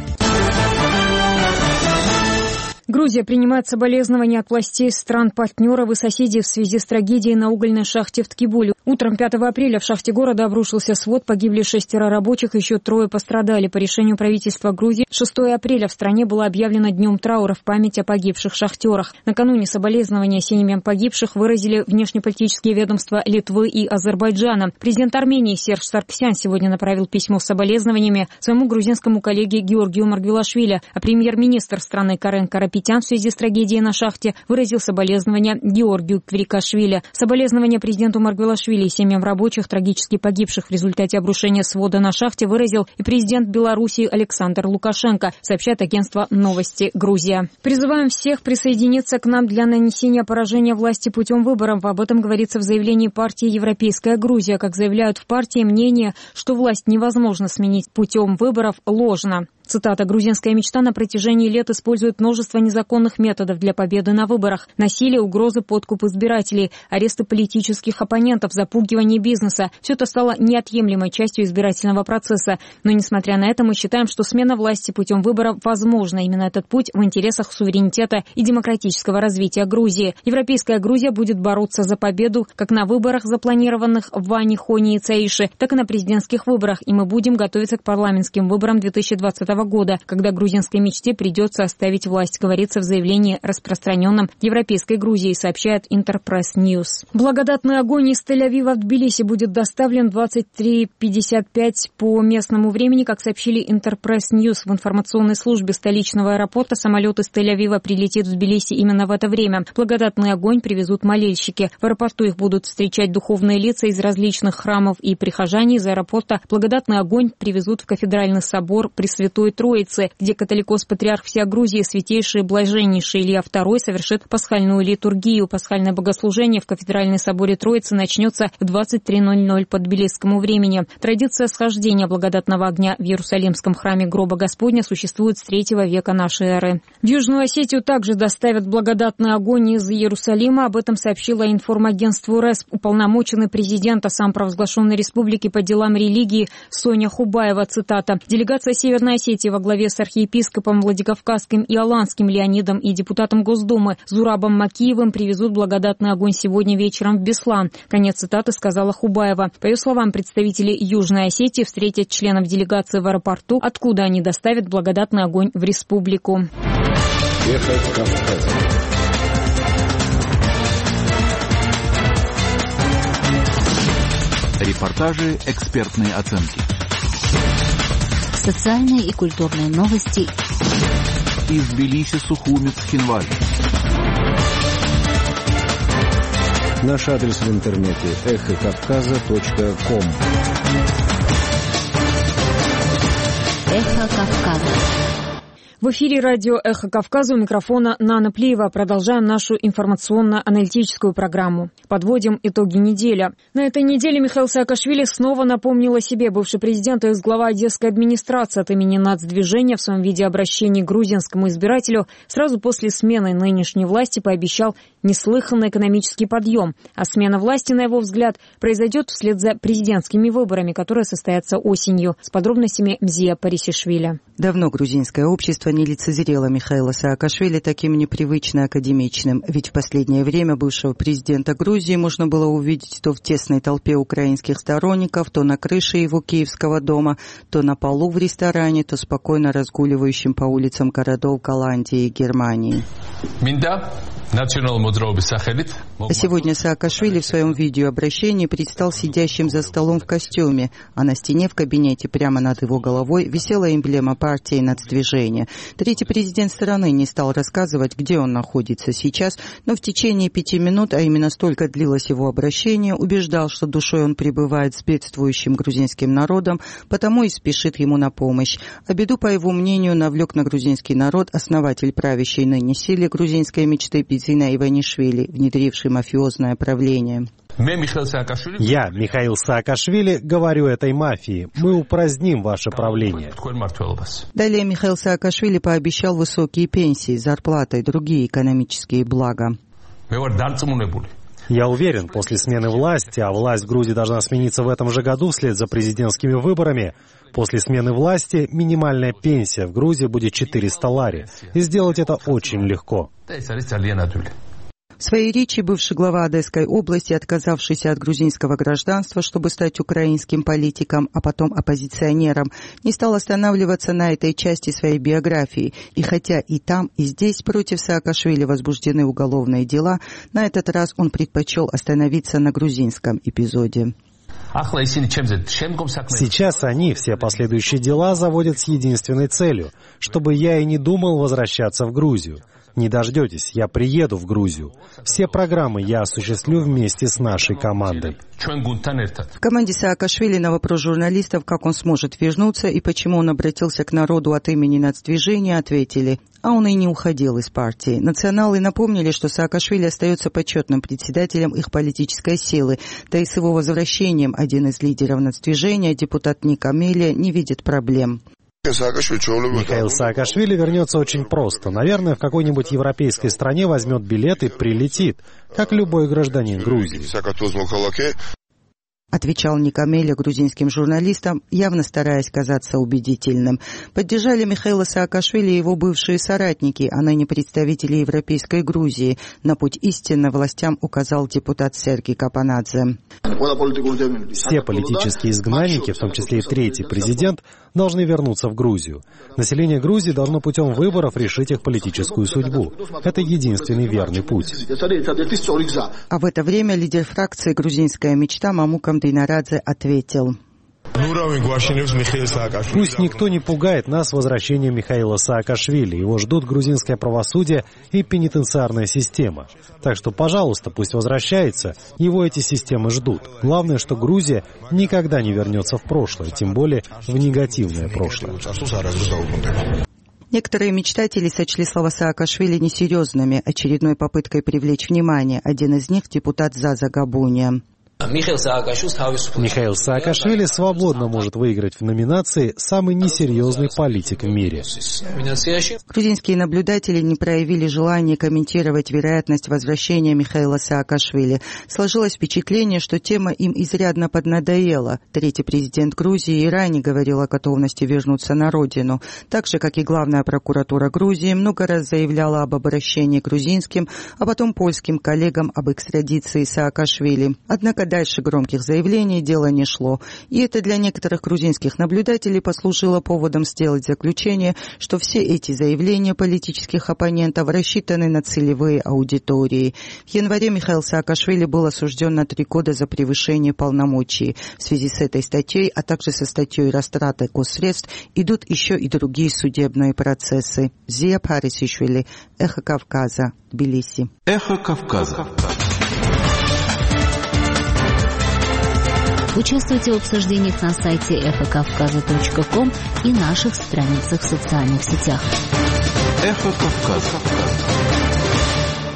Грузия принимает соболезнования от властей стран-партнеров и соседей в связи с трагедией на угольной шахте в Ткибуле. Утром 5 апреля в шахте города обрушился свод, погибли 6 рабочих, еще 3 пострадали. По решению правительства Грузии 6 апреля в стране было объявлено днем траура в память о погибших шахтерах. Накануне соболезнования семьям погибших выразили внешнеполитические ведомства Литвы и Азербайджана. Президент Армении Серж Сарксян сегодня направил письмо с соболезнованиями своему грузинскому коллеге Георгию Маргвелашвили, а премьер-министр страны Карен Карапетян в связи с трагедией на шахте выразил соболезнования Георгию Квирикашвили. Соболезнования президенту Маргвелашвили и семьям рабочих, трагически погибших в результате обрушения свода на шахте, выразил и президент Беларуси Александр Лукашенко, сообщает агентство «Новости Грузия». Призываем всех присоединиться к нам для нанесения поражения власти путем выборов. Об этом говорится в заявлении партии «Европейская Грузия». Как заявляют в партии, мнение, что власть невозможно сменить путем выборов, ложно. Цитата: «Грузинская мечта на протяжении лет использует множество незаконных методов для победы на выборах. Насилие, угрозы, подкуп избирателей, аресты политических оппонентов, запугивание бизнеса. Все это стало неотъемлемой частью избирательного процесса. Но, несмотря на это, мы считаем, что смена власти путем выборов возможна. Именно этот путь в интересах суверенитета и демократического развития Грузии. Европейская Грузия будет бороться за победу как на выборах, запланированных в Ване, Хоне и Цаише, так и на президентских выборах. И мы будем готовиться к парламентским выборам 2020 года, когда грузинской мечте придется оставить власть, говорится в заявлении, распространенном Европейской Грузией, сообщает Интерпресс Ньюс. Благодатный огонь из Тель-Авива в Тбилиси будет доставлен в 23:55 по местному времени, как сообщили Интерпресс Ньюс. В информационной службе столичного аэропорта самолет из Тель-Авива прилетит в Тбилиси именно в это время. Благодатный огонь привезут молельщики. В аэропорту их будут встречать духовные лица из различных храмов и прихожане из аэропорта. Благодатный огонь привезут в кафедральный собор Пресвятой Троицы, где католикос-патриарх всей Грузии, святейший блаженнейший Илья II совершит пасхальную литургию. Пасхальное богослужение в кафедральной соборе Троицы начнется в 23:00 по тбилисскому времени. Традиция схождения благодатного огня в Иерусалимском храме Гроба Господня существует с 3 века нашей эры. В Южную Осетию также доставят благодатный огонь из Иерусалима. Об этом сообщила информагентству РЭС уполномоченный президента самопровозглашенной республики по делам религии Соня Хубаева. Цитата: «Делегация Северной Осетии во главе с архиепископом Владикавказским и Аланским Леонидом и депутатом Госдумы Зурабом Макиевым привезут благодатный огонь сегодня вечером в Беслан». Конец цитаты, сказала Хубаева. По ее словам, представители Южной Осетии встретят членов делегации в аэропорту, откуда они доставят благодатный огонь в республику. Эхо Кавказа. Репортажи, экспертные оценки. Социальные и культурные новости из Тбилиси, Сухуми, Цхинвали. Наш адрес в интернете эхокавказа.ком. Эхо Кавказа. В эфире радио «Эхо Кавказа», у микрофона Нана Плиева. Продолжаем нашу информационно-аналитическую программу. Подводим итоги недели. На этой неделе Михаил Саакашвили снова напомнил о себе. Бывший президент и экс-глава Одесской администрации от имени нацдвижения в своем видеообращении к грузинскому избирателю сразу после смены нынешней власти пообещал неслыханный экономический подъем, а смена власти, на его взгляд, произойдет вслед за президентскими выборами, которые состоятся осенью. С подробностями Мзия Парисишвили. Давно грузинское общество не лицезрело Михаила Саакашвили таким непривычно академичным, ведь в последнее время бывшего президента Грузии можно было увидеть то в тесной толпе украинских сторонников, то на крыше его киевского дома, то на полу в ресторане, то спокойно разгуливающим по улицам городов Голландии и Германии. А сегодня Саакашвили в своем видеообращении предстал сидящим за столом в костюме, а на стене в кабинете прямо над его головой висела эмблема партии «Нацдвижение». Третий президент страны не стал рассказывать, где он находится сейчас, но в течение 5 минут, а именно столько длилось его обращение, убеждал, что душой он пребывает с бедствующим грузинским народом, потому и спешит ему на помощь. А беду, по его мнению, навлек на грузинский народ основатель правящей ныне силы грузинской мечты Бедзина Иванишвили, внедривший мафиозное правление. Я, Михаил Саакашвили, говорю этой мафии: мы упраздним ваше правление. Далее Михаил Саакашвили пообещал высокие пенсии, зарплаты и другие экономические блага. Я уверен, после смены власти, а власть в Грузии должна смениться в этом же году вслед за президентскими выборами, после смены власти минимальная пенсия в Грузии будет 400 лари. И сделать это очень легко. В своей речи бывший глава Одесской области, отказавшийся от грузинского гражданства, чтобы стать украинским политиком, а потом оппозиционером, не стал останавливаться на этой части своей биографии. И хотя и там, и здесь против Саакашвили возбуждены уголовные дела, на этот раз он предпочел остановиться на грузинском эпизоде. Сейчас они все последующие дела заводят с единственной целью, чтобы я и не думал возвращаться в Грузию. Не дождетесь, я приеду в Грузию. Все программы я осуществлю вместе с нашей командой. В команде Саакашвили на вопрос журналистов, как он сможет вернуться и почему он обратился к народу от имени Нацдвижения, ответили: а он и не уходил из партии. Националы напомнили, что Саакашвили остается почетным председателем их политической силы, да и с его возвращением один из лидеров Нацдвижения, депутат Ник Амелия, не видит проблем. Михаил Саакашвили вернется очень просто. Наверное, в какой-нибудь европейской стране возьмет билет и прилетит, как любой гражданин Грузии. Отвечал Ник Амелия грузинским журналистам, явно стараясь казаться убедительным. Поддержали Михаила Саакашвили и его бывшие соратники, а ныне представители Европейской Грузии. На путь истинно властям указал депутат Сергей Капанадзе. Все политические изгнанники, в том числе и третий президент, должны вернуться в Грузию. Население Грузии должно путем выборов решить их политическую судьбу. Это единственный верный путь. А в это время лидер фракции «Грузинская мечта» Мамукам Дейнарадзе ответил: пусть никто не пугает нас возвращением Михаила Саакашвили. Его ждут грузинское правосудие и пенитенциарная система. Так что, пожалуйста, пусть возвращается. Его эти системы ждут. Главное, что Грузия никогда не вернется в прошлое, тем более в негативное прошлое. Некоторые мечтатели сочли слова Саакашвили несерьезными, очередной попыткой привлечь внимание. Один из них — депутат Заза Габуния. Михаил Саакашвили свободно может выиграть в номинации «Самый несерьезный политик в мире». Грузинские наблюдатели не проявили желания комментировать вероятность возвращения Михаила Саакашвили. Сложилось впечатление, что тема им изрядно поднадоела. Третий президент Грузии и ранее говорил о готовности вернуться на родину. Так же, как и главная прокуратура Грузии, много раз заявляла об обращении к грузинским, а потом польским коллегам об экстрадиции Саакашвили. Однако дальше громких заявлений дело не шло. И это для некоторых грузинских наблюдателей послужило поводом сделать заключение, что все эти заявления политических оппонентов рассчитаны на целевые аудитории. В январе Михаил Саакашвили был осужден на 3 года за превышение полномочий. В связи с этой статьей, а также со статьей растраты госсредств, идут еще и другие судебные процессы. Мзия Парисишвили, Эхо Кавказа, Тбилиси. Эхо Кавказа. Участвуйте в обсуждениях на сайте эхокавказа.ком и наших страницах в социальных сетях. Эхо Кавказа.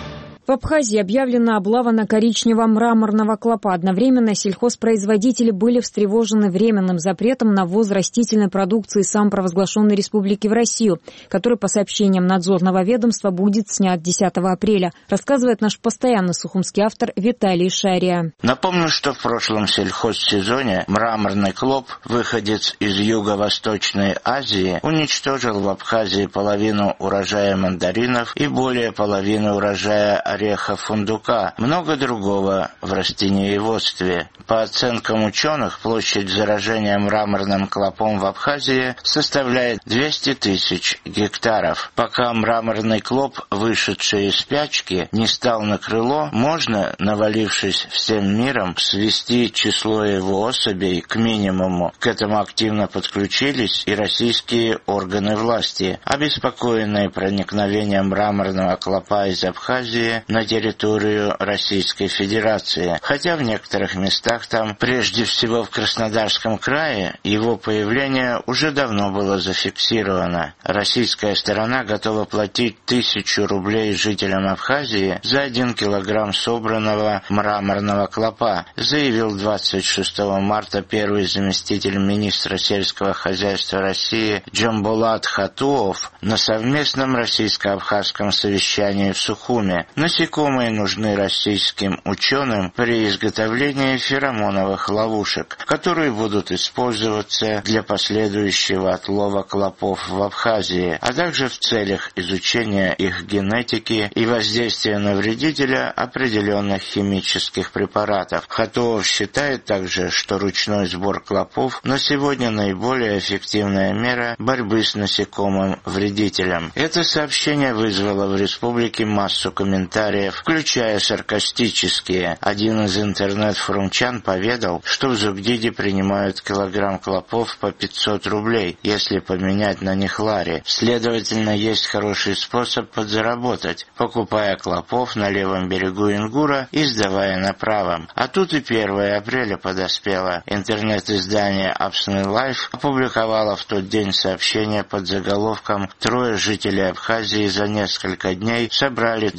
В Абхазии объявлена облава на коричнево-мраморного клопа. Одновременно сельхозпроизводители были встревожены временным запретом на ввоз растительной продукции самопровозглашенной республики в Россию, который, по сообщениям надзорного ведомства, будет снят 10 апреля, рассказывает наш постоянный сухумский автор Виталий Шария. Напомню, что в прошлом сельхозсезоне мраморный клоп, выходец из Юго-Восточной Азии, уничтожил в Абхазии половину урожая мандаринов и более половины урожая орехов фундука, много другого в растениеводстве. По оценкам ученых, площадь заражения мраморным клопом в Абхазии составляет 200 тысяч гектаров. Пока мраморный клоп, вышедший из спячки, не стал на крыло, можно, навалившись всем миром, свести число его особей к минимуму. К этому активно подключились и российские органы власти, обеспокоенные проникновением мраморного клопа из Абхазии на территорию Российской Федерации. Хотя в некоторых местах там, прежде всего в Краснодарском крае, его появление уже давно было зафиксировано. Российская сторона готова платить 1000 рублей жителям Абхазии за 1 килограмм собранного мраморного клопа, заявил 26 марта первый заместитель министра сельского хозяйства России Джамбулат Хатуов на совместном российско-абхазском совещании в Сухуме. Насекомые нужны российским ученым при изготовлении феромоновых ловушек, которые будут использоваться для последующего отлова клопов в Абхазии, а также в целях изучения их генетики и воздействия на вредителя определенных химических препаратов. Хатуов считает также, что ручной сбор клопов на сегодня наиболее эффективная мера борьбы с насекомым вредителем. Это сообщение вызвало в республике массу комментариев, включая саркастические. Один из интернет-форумчан поведал, что в Зугдиде принимают килограмм клопов по 500 рублей, если поменять на них лари. Следовательно, есть хороший способ подзаработать, покупая клопов на левом берегу Ингура и сдавая на правом. А тут и 1 апреля подоспело. Интернет-издание Absney Life опубликовало в тот день сообщение под заголовком «Трое жителей Абхазии за несколько дней собрали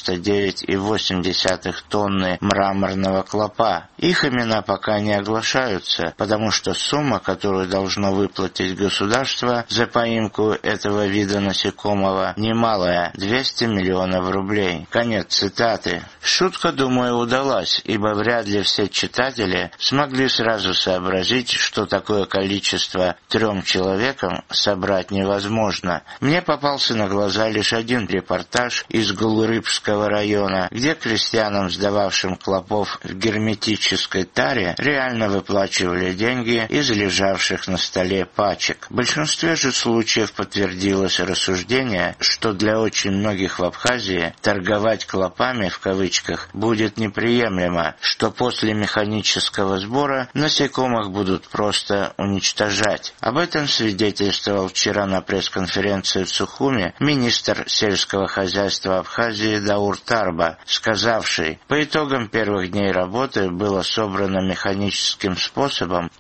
99,8 тонны мраморного клопа». Их имена пока не оглашаются, потому что сумма, которую должно выплатить государство за поимку этого вида насекомого, немалая – 200 миллионов рублей. Конец цитаты. Шутка, думаю, удалась, ибо вряд ли все читатели смогли сразу сообразить, что такое количество 3 человекам собрать невозможно. Мне попался на глаза лишь один репортаж из Гулрыбского района, где крестьянам, сдававшим клопов в герметической таре, реально выплачивали деньги из лежавших на столе пачек. В большинстве же случаев подтвердилось рассуждение, что для очень многих в Абхазии торговать клопами в кавычках будет неприемлемо, что после механического сбора насекомых будут просто уничтожать. Об этом свидетельствовал вчера на пресс-конференции в Сухуме министр сельского хозяйства Абхазии Даур Тарба, сказавший: по итогам первых дней работы было собрано механическим способом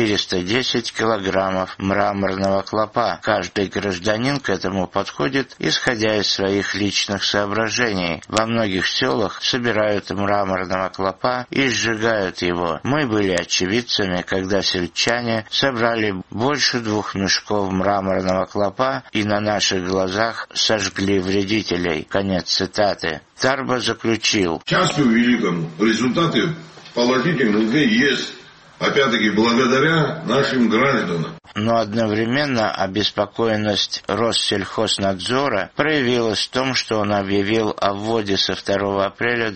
410 килограммов мраморного клопа. Каждый гражданин к этому подходит, исходя из своих личных соображений. Во многих селах собирают мраморного клопа и сжигают его. Мы были очевидцами, когда сельчане собрали больше 2 мешков мраморного клопа и на наших глазах сожгли вредителей. Конец цитаты. Тарба заключил: к счастью великому, результаты положительные есть, опять-таки благодаря нашим гражданам. Но одновременно обеспокоенность Россельхознадзора проявилась в том, что он объявил о вводе со 2 апреля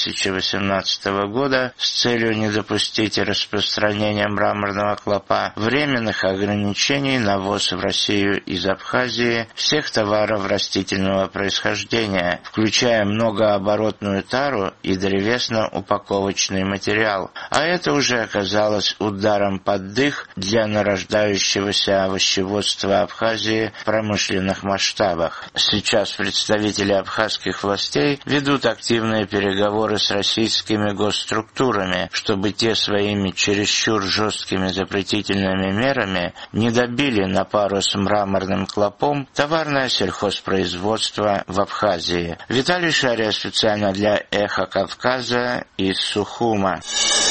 2018 года с целью не допустить распространения мраморного клопа временных ограничений на ввоз в Россию из Абхазии всех товаров растительного происхождения, включая многооборотную тару и древесно-упаковочный материал. А это уже оказалось ударом под дых для нарождающейся развивающегося овощеводства Абхазии в промышленных масштабах. Сейчас представители абхазских властей ведут активные переговоры с российскими госструктурами, чтобы те своими чересчур жесткими запретительными мерами не добили на пару с мраморным клопом товарное сельхозпроизводство в Абхазии. Виталий Шария специально для «Эхо Кавказа» из Сухума.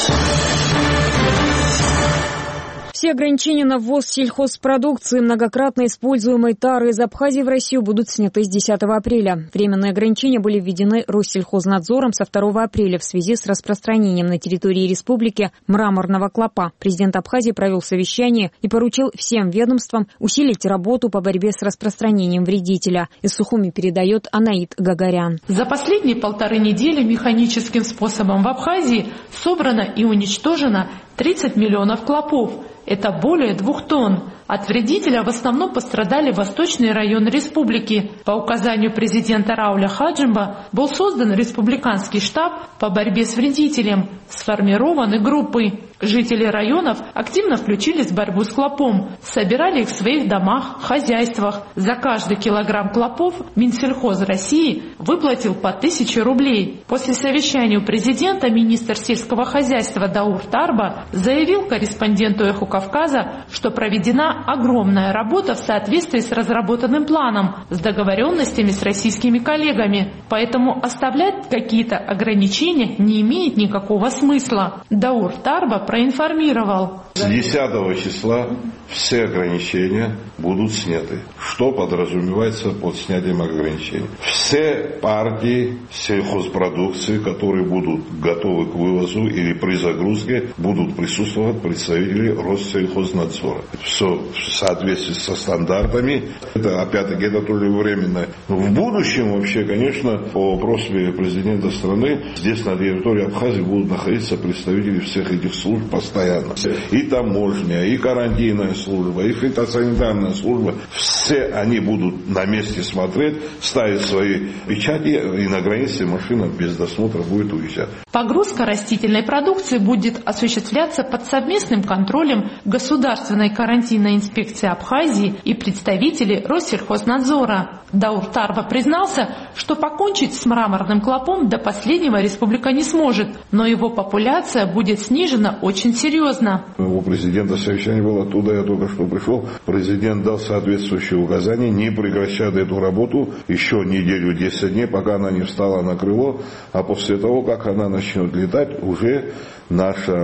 Все ограничения на ввоз сельхозпродукции, многократно используемой тары из Абхазии в Россию, будут сняты с 10 апреля. Временные ограничения были введены Россельхознадзором со 2 апреля в связи с распространением на территории республики мраморного клопа. Президент Абхазии провел совещание и поручил всем ведомствам усилить работу по борьбе с распространением вредителя. Из Сухуми передает Анаит Гагарян. За последние 1,5 недели механическим способом в Абхазии собрано и уничтожено 30 миллионов клопов. Это более 2 тонн. От вредителя в основном пострадали восточные районы республики. По указанию президента Рауля Хаджимба был создан республиканский штаб по борьбе с вредителем. Сформированы группы. Жители районов активно включились в борьбу с клопом, собирали их в своих домах, хозяйствах. За каждый килограмм клопов Минсельхоз России выплатил по 1000 рублей. После совещания у президента министр сельского хозяйства Даур Тарба заявил корреспонденту «Эхо Кавказа», что проведена огромная работа в соответствии с разработанным планом, с договоренностями с российскими коллегами. Поэтому оставлять какие-то ограничения не имеет никакого смысла. Даур Тарба проинформировал. С 10 числа все ограничения будут сняты. Что подразумевается под снятием ограничений? Все партии сельхозпродукции, которые будут готовы к вывозу или при загрузке, будут присутствовать представители Россельхознадзора. Все в соответствии со стандартами. Это, опять-таки, это тоже временно. Но в будущем вообще, конечно, по просьбе президента страны, здесь на территории Абхазии будут находиться представители всех этих служб постоянно. И таможня, и карантинная служба, и фитосанитарная служба. Все они будут на месте смотреть, ставить свои печати, и на границе машина без досмотра будет уезжать. Погрузка растительной продукции будет осуществляться под совместным контролем Государственной карантинной инспекции Абхазии и представителей Россельхознадзора. Даур Тарба признался, что покончить с мраморным клопом до последнего республика не сможет, но его популяция будет снижена очень серьезно. У президента совещание было, оттуда я только что пришел. Президент дал соответствующие указания не прекращать эту работу еще неделю, 10 дней, пока она не встала на крыло, а после того, как она начнет летать, уже наша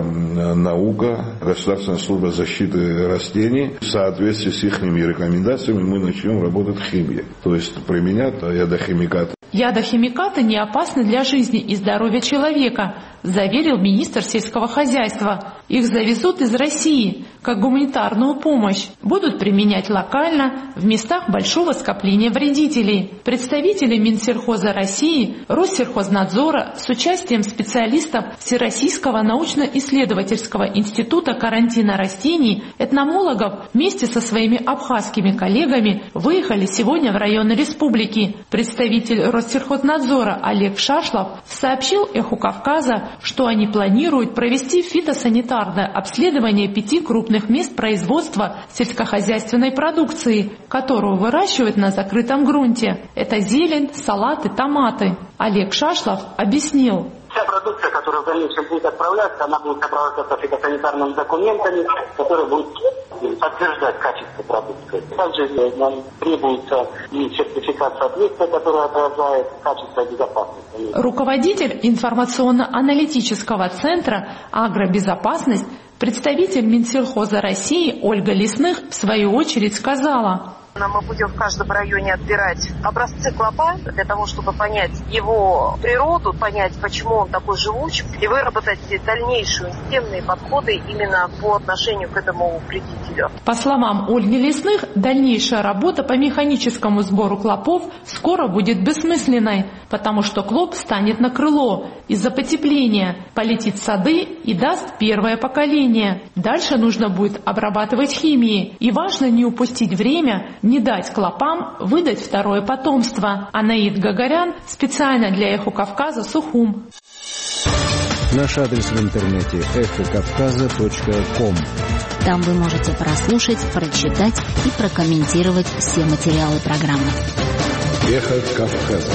наука, Государственная служба защиты растений, в соответствии с их рекомендациями мы начнем работать в химии, то есть применять ядохимикаты. Ядохимикаты не опасны для жизни и здоровья человека, заверил министр сельского хозяйства. Их завезут из России как гуманитарную помощь. Будут применять локально в местах большого скопления вредителей. Представители Минсельхоза России, Россельхознадзора с участием специалистов Всероссийского научно-исследовательского института карантина растений, этномологов вместе со своими абхазскими коллегами выехали сегодня в районы республики. Представитель Россельхознадзора Олег Шашлов сообщил «Эху Кавказа», что они планируют провести фитосанитарное обследование 5 крупных мест производства сельскохозяйственной продукции, которую выращивают на закрытом грунте. Это зелень, салаты, томаты. Олег Шашлов объяснил. Вся продукция, которая в дальнейшем будет отправляться, она будет сопровождаться фитосанитарными документами, которые будут подтверждать качество продукции. Также нам требуется и сертификат соответствия, который отражает качество и безопасность. Руководитель информационно-аналитического центра «Агробезопасность», представитель Минсельхоза России Ольга Лесных в свою очередь сказала: Мы будем в каждом районе отбирать образцы клопа для того, чтобы понять его природу, понять, почему он такой живуч, и выработать дальнейшие системные подходы именно по отношению к этому вредителю. По словам Ольги Лесных, дальнейшая работа по механическому сбору клопов скоро будет бессмысленной, потому что клоп станет на крыло из-за потепления, полетит в сады и даст первое поколение. Дальше нужно будет обрабатывать химией, и важно не упустить время, не дать клопам выдать второе потомство. Анаит Гагарян специально для «Эхо Кавказа», Сухум. Наш адрес в интернете эхокавказа.ком. Там вы можете прослушать, прочитать и прокомментировать все материалы программы. Эхо Кавказа.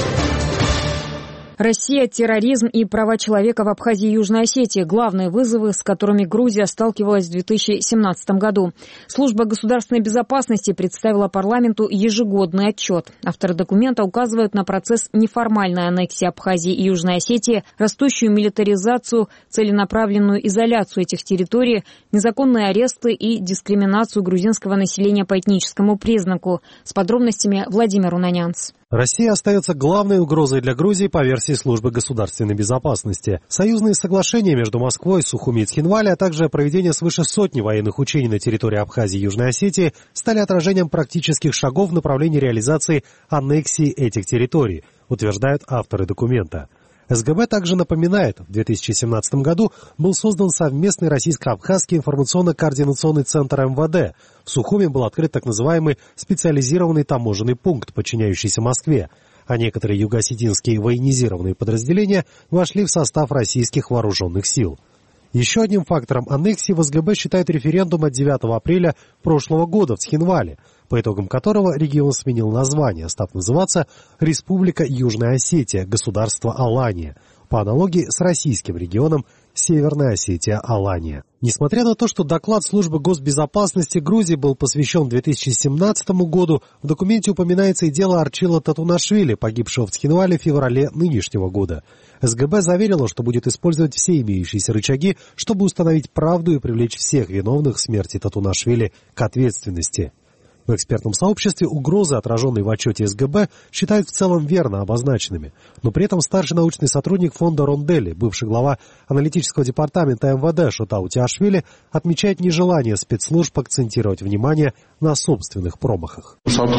Россия, терроризм и права человека в Абхазии и Южной Осетии – главные вызовы, с которыми Грузия сталкивалась в 2017 году. Служба государственной безопасности представила парламенту ежегодный отчет. Авторы документа указывают на процесс неформальной аннексии Абхазии и Южной Осетии, растущую милитаризацию, целенаправленную изоляцию этих территорий, незаконные аресты и дискриминацию грузинского населения по этническому признаку. С подробностями Владимир Унанянц. Россия остается главной угрозой для Грузии по версии Службы государственной безопасности. Союзные соглашения между Москвой, Сухуми и Цхинвали, а также проведение свыше сотни военных учений на территории Абхазии и Южной Осетии стали отражением практических шагов в направлении реализации аннексии этих территорий, утверждают авторы документа. СГБ также напоминает, в 2017 году был создан совместный российско-абхазский информационно-координационный центр МВД. В Сухуми был открыт так называемый специализированный таможенный пункт, подчиняющийся Москве, а некоторые юго-осетинские военизированные подразделения вошли в состав российских вооруженных сил. Еще одним фактором аннексии в СГБ считают референдум от 9 апреля прошлого года в Цхинвале, по итогам которого регион сменил название, став называться Республика Южная Осетия, государство Алания, по аналогии с российским регионом Северная Осетия-Алания. Несмотря на то, что доклад Службы госбезопасности Грузии был посвящен 2017 году, в документе упоминается и дело Арчила Татунашвили, погибшего в Цхинвале в феврале нынешнего года. СГБ заверило, что будет использовать все имеющиеся рычаги, чтобы установить правду и привлечь всех виновных в смерти Татунашвили к ответственности. В экспертном сообществе угрозы, отраженные в отчете СГБ, считают в целом верно обозначенными. Но при этом старший научный сотрудник фонда Рондели, бывший глава аналитического департамента МВД Шотау Тиашвили, отмечает нежелание спецслужб акцентировать внимание на собственных промахах.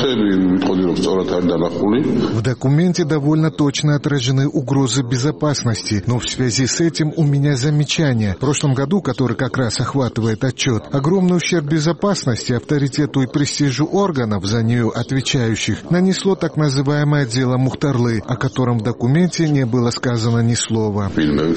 В документе довольно точно отражены угрозы безопасности, но в связи с этим у меня замечание. В прошлом году, который как раз охватывает отчет, огромный ущерб безопасности, авторитету и престижу органов, за нее отвечающих, нанесло так называемое дело Мухтарлы, о котором в документе не было сказано ни слова.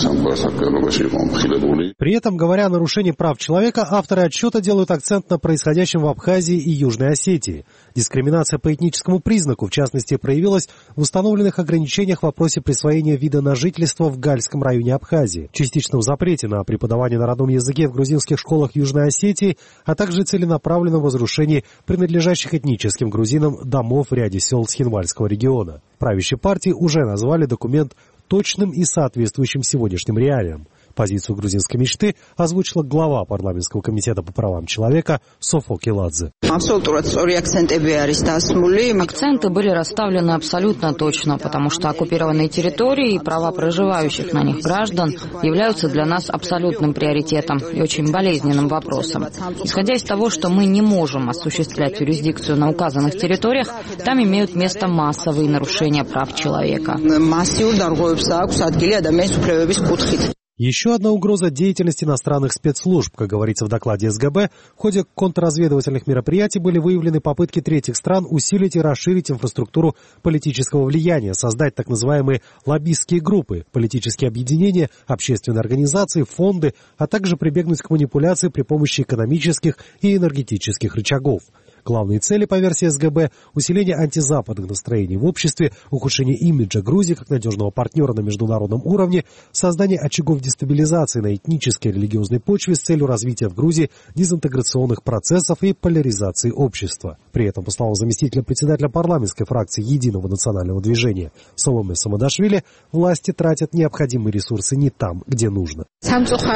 При этом, говоря о нарушении прав человека, авторы отчета делают акцент на происходящем в Абхазии и Южной Осетии. Дискриминация по этническому признаку, в частности, проявилась в установленных ограничениях в вопросе присвоения вида на жительство в Гальском районе Абхазии, частичном запрете на преподавание на родном языке в грузинских школах Южной Осетии, а также целенаправленном возрушении принадлежащих этническим грузинам домов в ряде сел Цхинвальского региона. Правящие партии уже назвали документ точным и соответствующим сегодняшним реалиям. Позицию грузинской мечты озвучила глава парламентского комитета по правам человека Софо Келадзе. Акценты были расставлены абсолютно точно, потому что оккупированные территории и права проживающих на них граждан являются для нас абсолютным приоритетом и очень болезненным вопросом. Исходя из того, что мы не можем осуществлять юрисдикцию на указанных территориях, там имеют место массовые нарушения прав человека. Еще одна угроза – деятельность иностранных спецслужб. Как говорится в докладе СГБ, в ходе контрразведывательных мероприятий были выявлены попытки третьих стран усилить и расширить инфраструктуру политического влияния, создать так называемые лоббистские группы, политические объединения, общественные организации, фонды, а также прибегнуть к манипуляции при помощи экономических и энергетических рычагов. Главные цели, по версии СГБ, усиление антизападных настроений в обществе, ухудшение имиджа Грузии как надежного партнера на международном уровне, создание очагов дестабилизации на этнической и религиозной почве с целью развития в Грузии дезинтеграционных процессов и поляризации общества. При этом, по словам заместителя председателя парламентской фракции Единого национального движения Соломе Самадашвили, власти тратят необходимые ресурсы не там, где нужно. К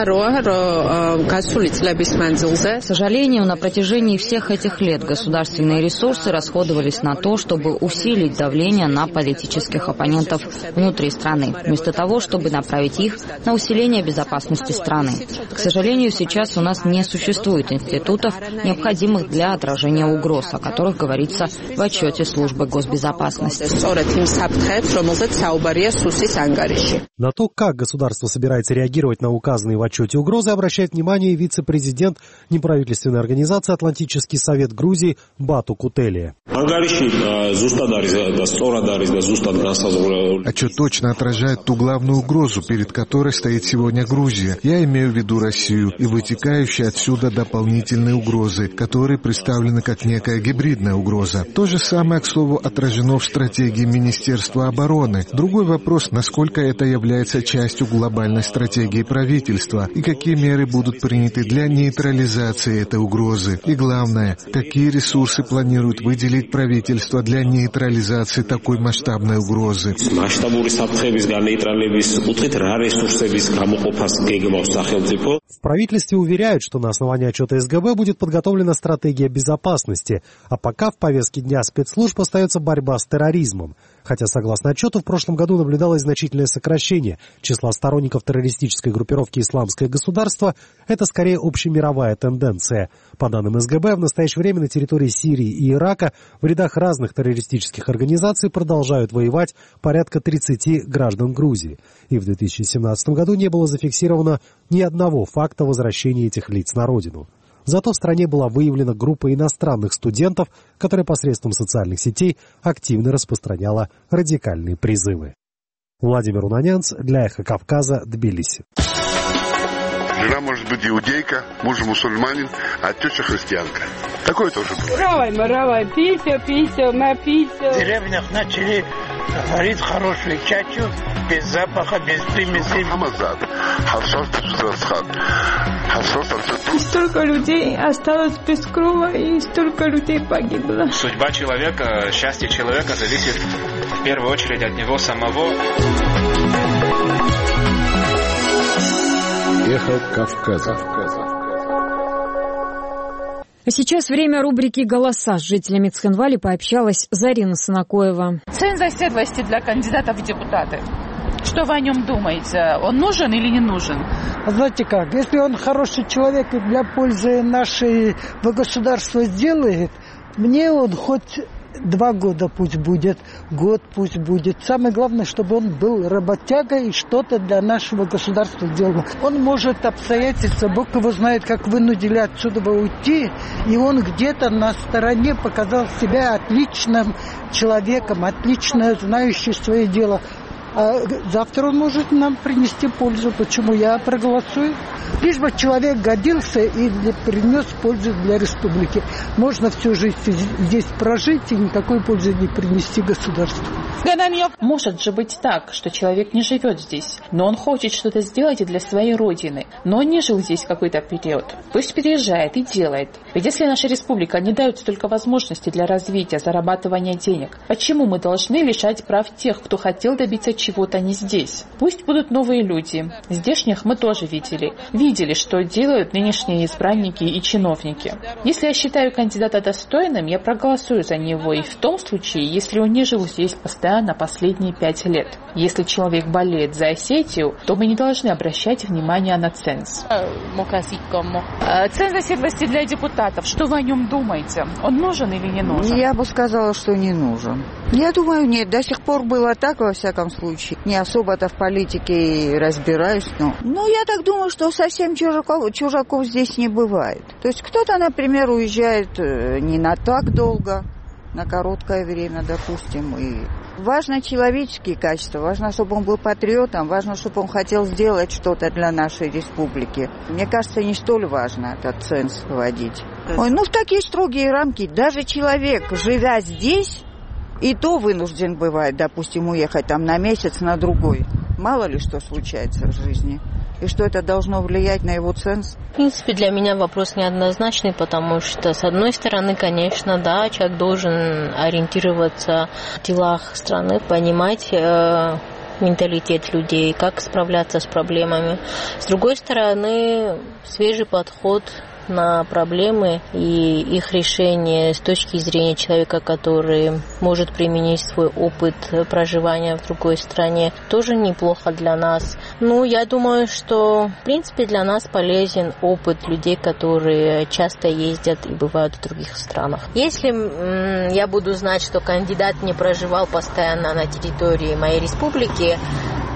сожалению, на протяжении всех этих лет государственные ресурсы расходовались на то, чтобы усилить давление на политических оппонентов внутри страны, вместо того, чтобы направить их на усиление безопасности страны. К сожалению, сейчас у нас не существует институтов, необходимых для отражения угроз, о которых говорится в отчете Службы госбезопасности. На то, как государство собирается реагировать на указанные в отчете угрозы, обращает внимание вице-президент неправительственной организации «Атлантический совет Грузии» Грузии Бату Кутелия. Отчет точно отражает ту главную угрозу, перед которой стоит сегодня Грузия. Я имею в виду Россию и вытекающие отсюда дополнительные угрозы, которые представлены как некая гибридная угроза. То же самое, к слову, отражено в стратегии Министерства обороны. Другой вопрос, насколько это является частью глобальной стратегии правительства и какие меры будут приняты для нейтрализации этой угрозы. И главное, какие ресурсы планирует выделить правительство для нейтрализации такой масштабной угрозы. В правительстве уверяют, что на основании отчета СГБ будет подготовлена стратегия безопасности, а пока в повестке дня спецслужб остается борьба с терроризмом. Хотя, согласно отчету, в прошлом году наблюдалось значительное сокращение числа сторонников террористической группировки «Исламское государство», это скорее общемировая тенденция. По данным СГБ, в настоящее время на территории Сирии и Ирака в рядах разных террористических организаций продолжают воевать порядка 30 граждан Грузии. И в 2017 году не было зафиксировано ни одного факта возвращения этих лиц на родину. Зато в стране была выявлена группа иностранных студентов, которая посредством социальных сетей активно распространяла радикальные призывы. Владимир Унанянц для «Эхо Кавказа», Тбилиси. Жена может быть иудейка, муж мусульманин, а теща христианка. Такое тоже бывает. Равай, пися, напися. В деревнях начали варить хорошую чачу, без запаха, без примесей. И столько людей осталось без крова, и столько людей погибло. Судьба человека, счастье человека зависит в первую очередь от него самого. Эхо Кавказа. А сейчас время рубрики «Голоса». С жителями Цхинвали пообщалась Зарина Санакоева. Ценз оседлости для кандидатов в депутаты. Что вы о нем думаете? Он нужен или не нужен? Знаете как, если он хороший человек и для пользы нашего государства сделает, мне он хоть 2 года пусть будет, год пусть будет. Самое главное, чтобы он был работягой и что-то для нашего государства делал. Он может обстоятельства, Бог его знает, как вынудили отсюда уйти, и он где-то на стороне показал себя отличным человеком, отлично знающим свое дело. А завтра он может нам принести пользу. Почему? Я проголосую. Лишь бы человек годился и принес пользу для республики. Можно всю жизнь здесь прожить и никакой пользы не принести государству. Может же быть так, что человек не живет здесь, но он хочет что-то сделать и для своей родины, но он не жил здесь какой-то период. Пусть переезжает и делает. Ведь если наша республика не дает столько возможностей для развития, зарабатывания денег, почему мы должны лишать прав тех, кто хотел добиться чего-то не здесь? Пусть будут новые люди. Здешних мы тоже видели, что делают нынешние избранники и чиновники. Если я считаю кандидата достойным, я проголосую за него, и в том случае, если он не жил здесь постоянно последние 5 лет. Если человек болеет за Осетию, то мы не должны обращать внимание на ценз. Ценз оседлости для депутатов. Что вы о нем думаете? Он нужен или не нужен? Я бы сказала, что не нужен. Я думаю, нет. До сих пор было так, во всяком случае. Не особо-то в политике разбираюсь, но я так думаю, что совсем чужаков здесь не бывает. То есть кто-то, например, уезжает не на так долго, на короткое время, допустим, и важно человеческие качества, важно, чтобы он был патриотом, важно, чтобы он хотел сделать что-то для нашей республики. Мне кажется, не столь важно этот ценз вводить. В такие строгие рамки даже человек, живя здесь, и то вынужден бывает, допустим, уехать там на месяц, на другой. Мало ли что случается в жизни. И что это должно влиять на его ценз? В принципе, для меня вопрос неоднозначный, потому что, с одной стороны, конечно, да, человек должен ориентироваться в делах страны, понимать менталитет людей, как справляться с проблемами. С другой стороны, свежий подход на проблемы и их решение с точки зрения человека, который может применить свой опыт проживания в другой стране, тоже неплохо для нас. Я думаю, что в принципе для нас полезен опыт людей, которые часто ездят и бывают в других странах. Если я буду знать, что кандидат не проживал постоянно на территории моей республики,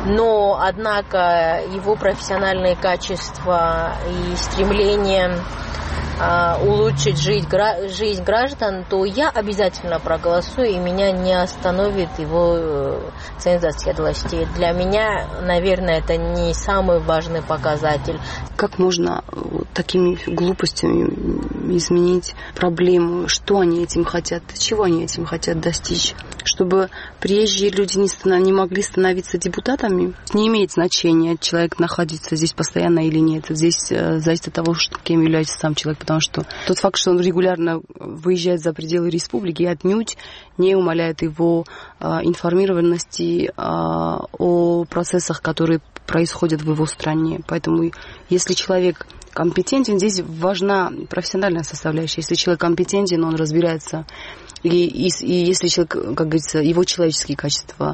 но, однако, его профессиональные качества и стремление улучшить жизнь граждан, то я обязательно проголосую, и меня не остановит его цензорские. Для меня, наверное, это не самый важный показатель. Как можно такими глупостями изменить проблему? Что они этим хотят? Чего они этим хотят достичь? Чтобы приезжие люди не могли становиться депутатами? Не имеет значения, человек находится здесь постоянно или нет. Здесь зависит от того, кем является сам человек. Потому что тот факт, что он регулярно выезжает за пределы республики, отнюдь не умаляет его информированности о процессах, которые происходят в его стране. Поэтому если человек компетентен, здесь важна профессиональная составляющая. Если человек компетентен, он разбирается. И если человек, как говорится, его человеческие качества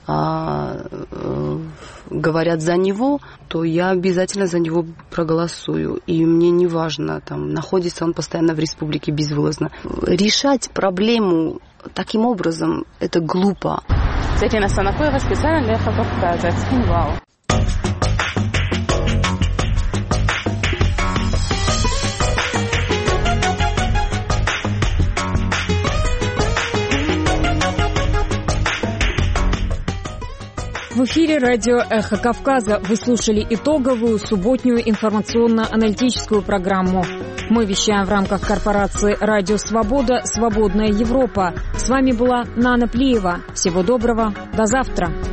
говорят за него, то я обязательно за него проголосую. И мне не важно, находится он постоянно в республике безвылазно. Решать проблему таким образом – это глупо. Цветина Санакоева, специально для ЭХО Кавказа, Цхинвал. В эфире радио «Эхо Кавказа». Вы слушали итоговую субботнюю информационно-аналитическую программу. Мы вещаем в рамках корпорации «Радио Свобода. Свободная Европа». С вами была Нана Плиева. Всего доброго. До завтра.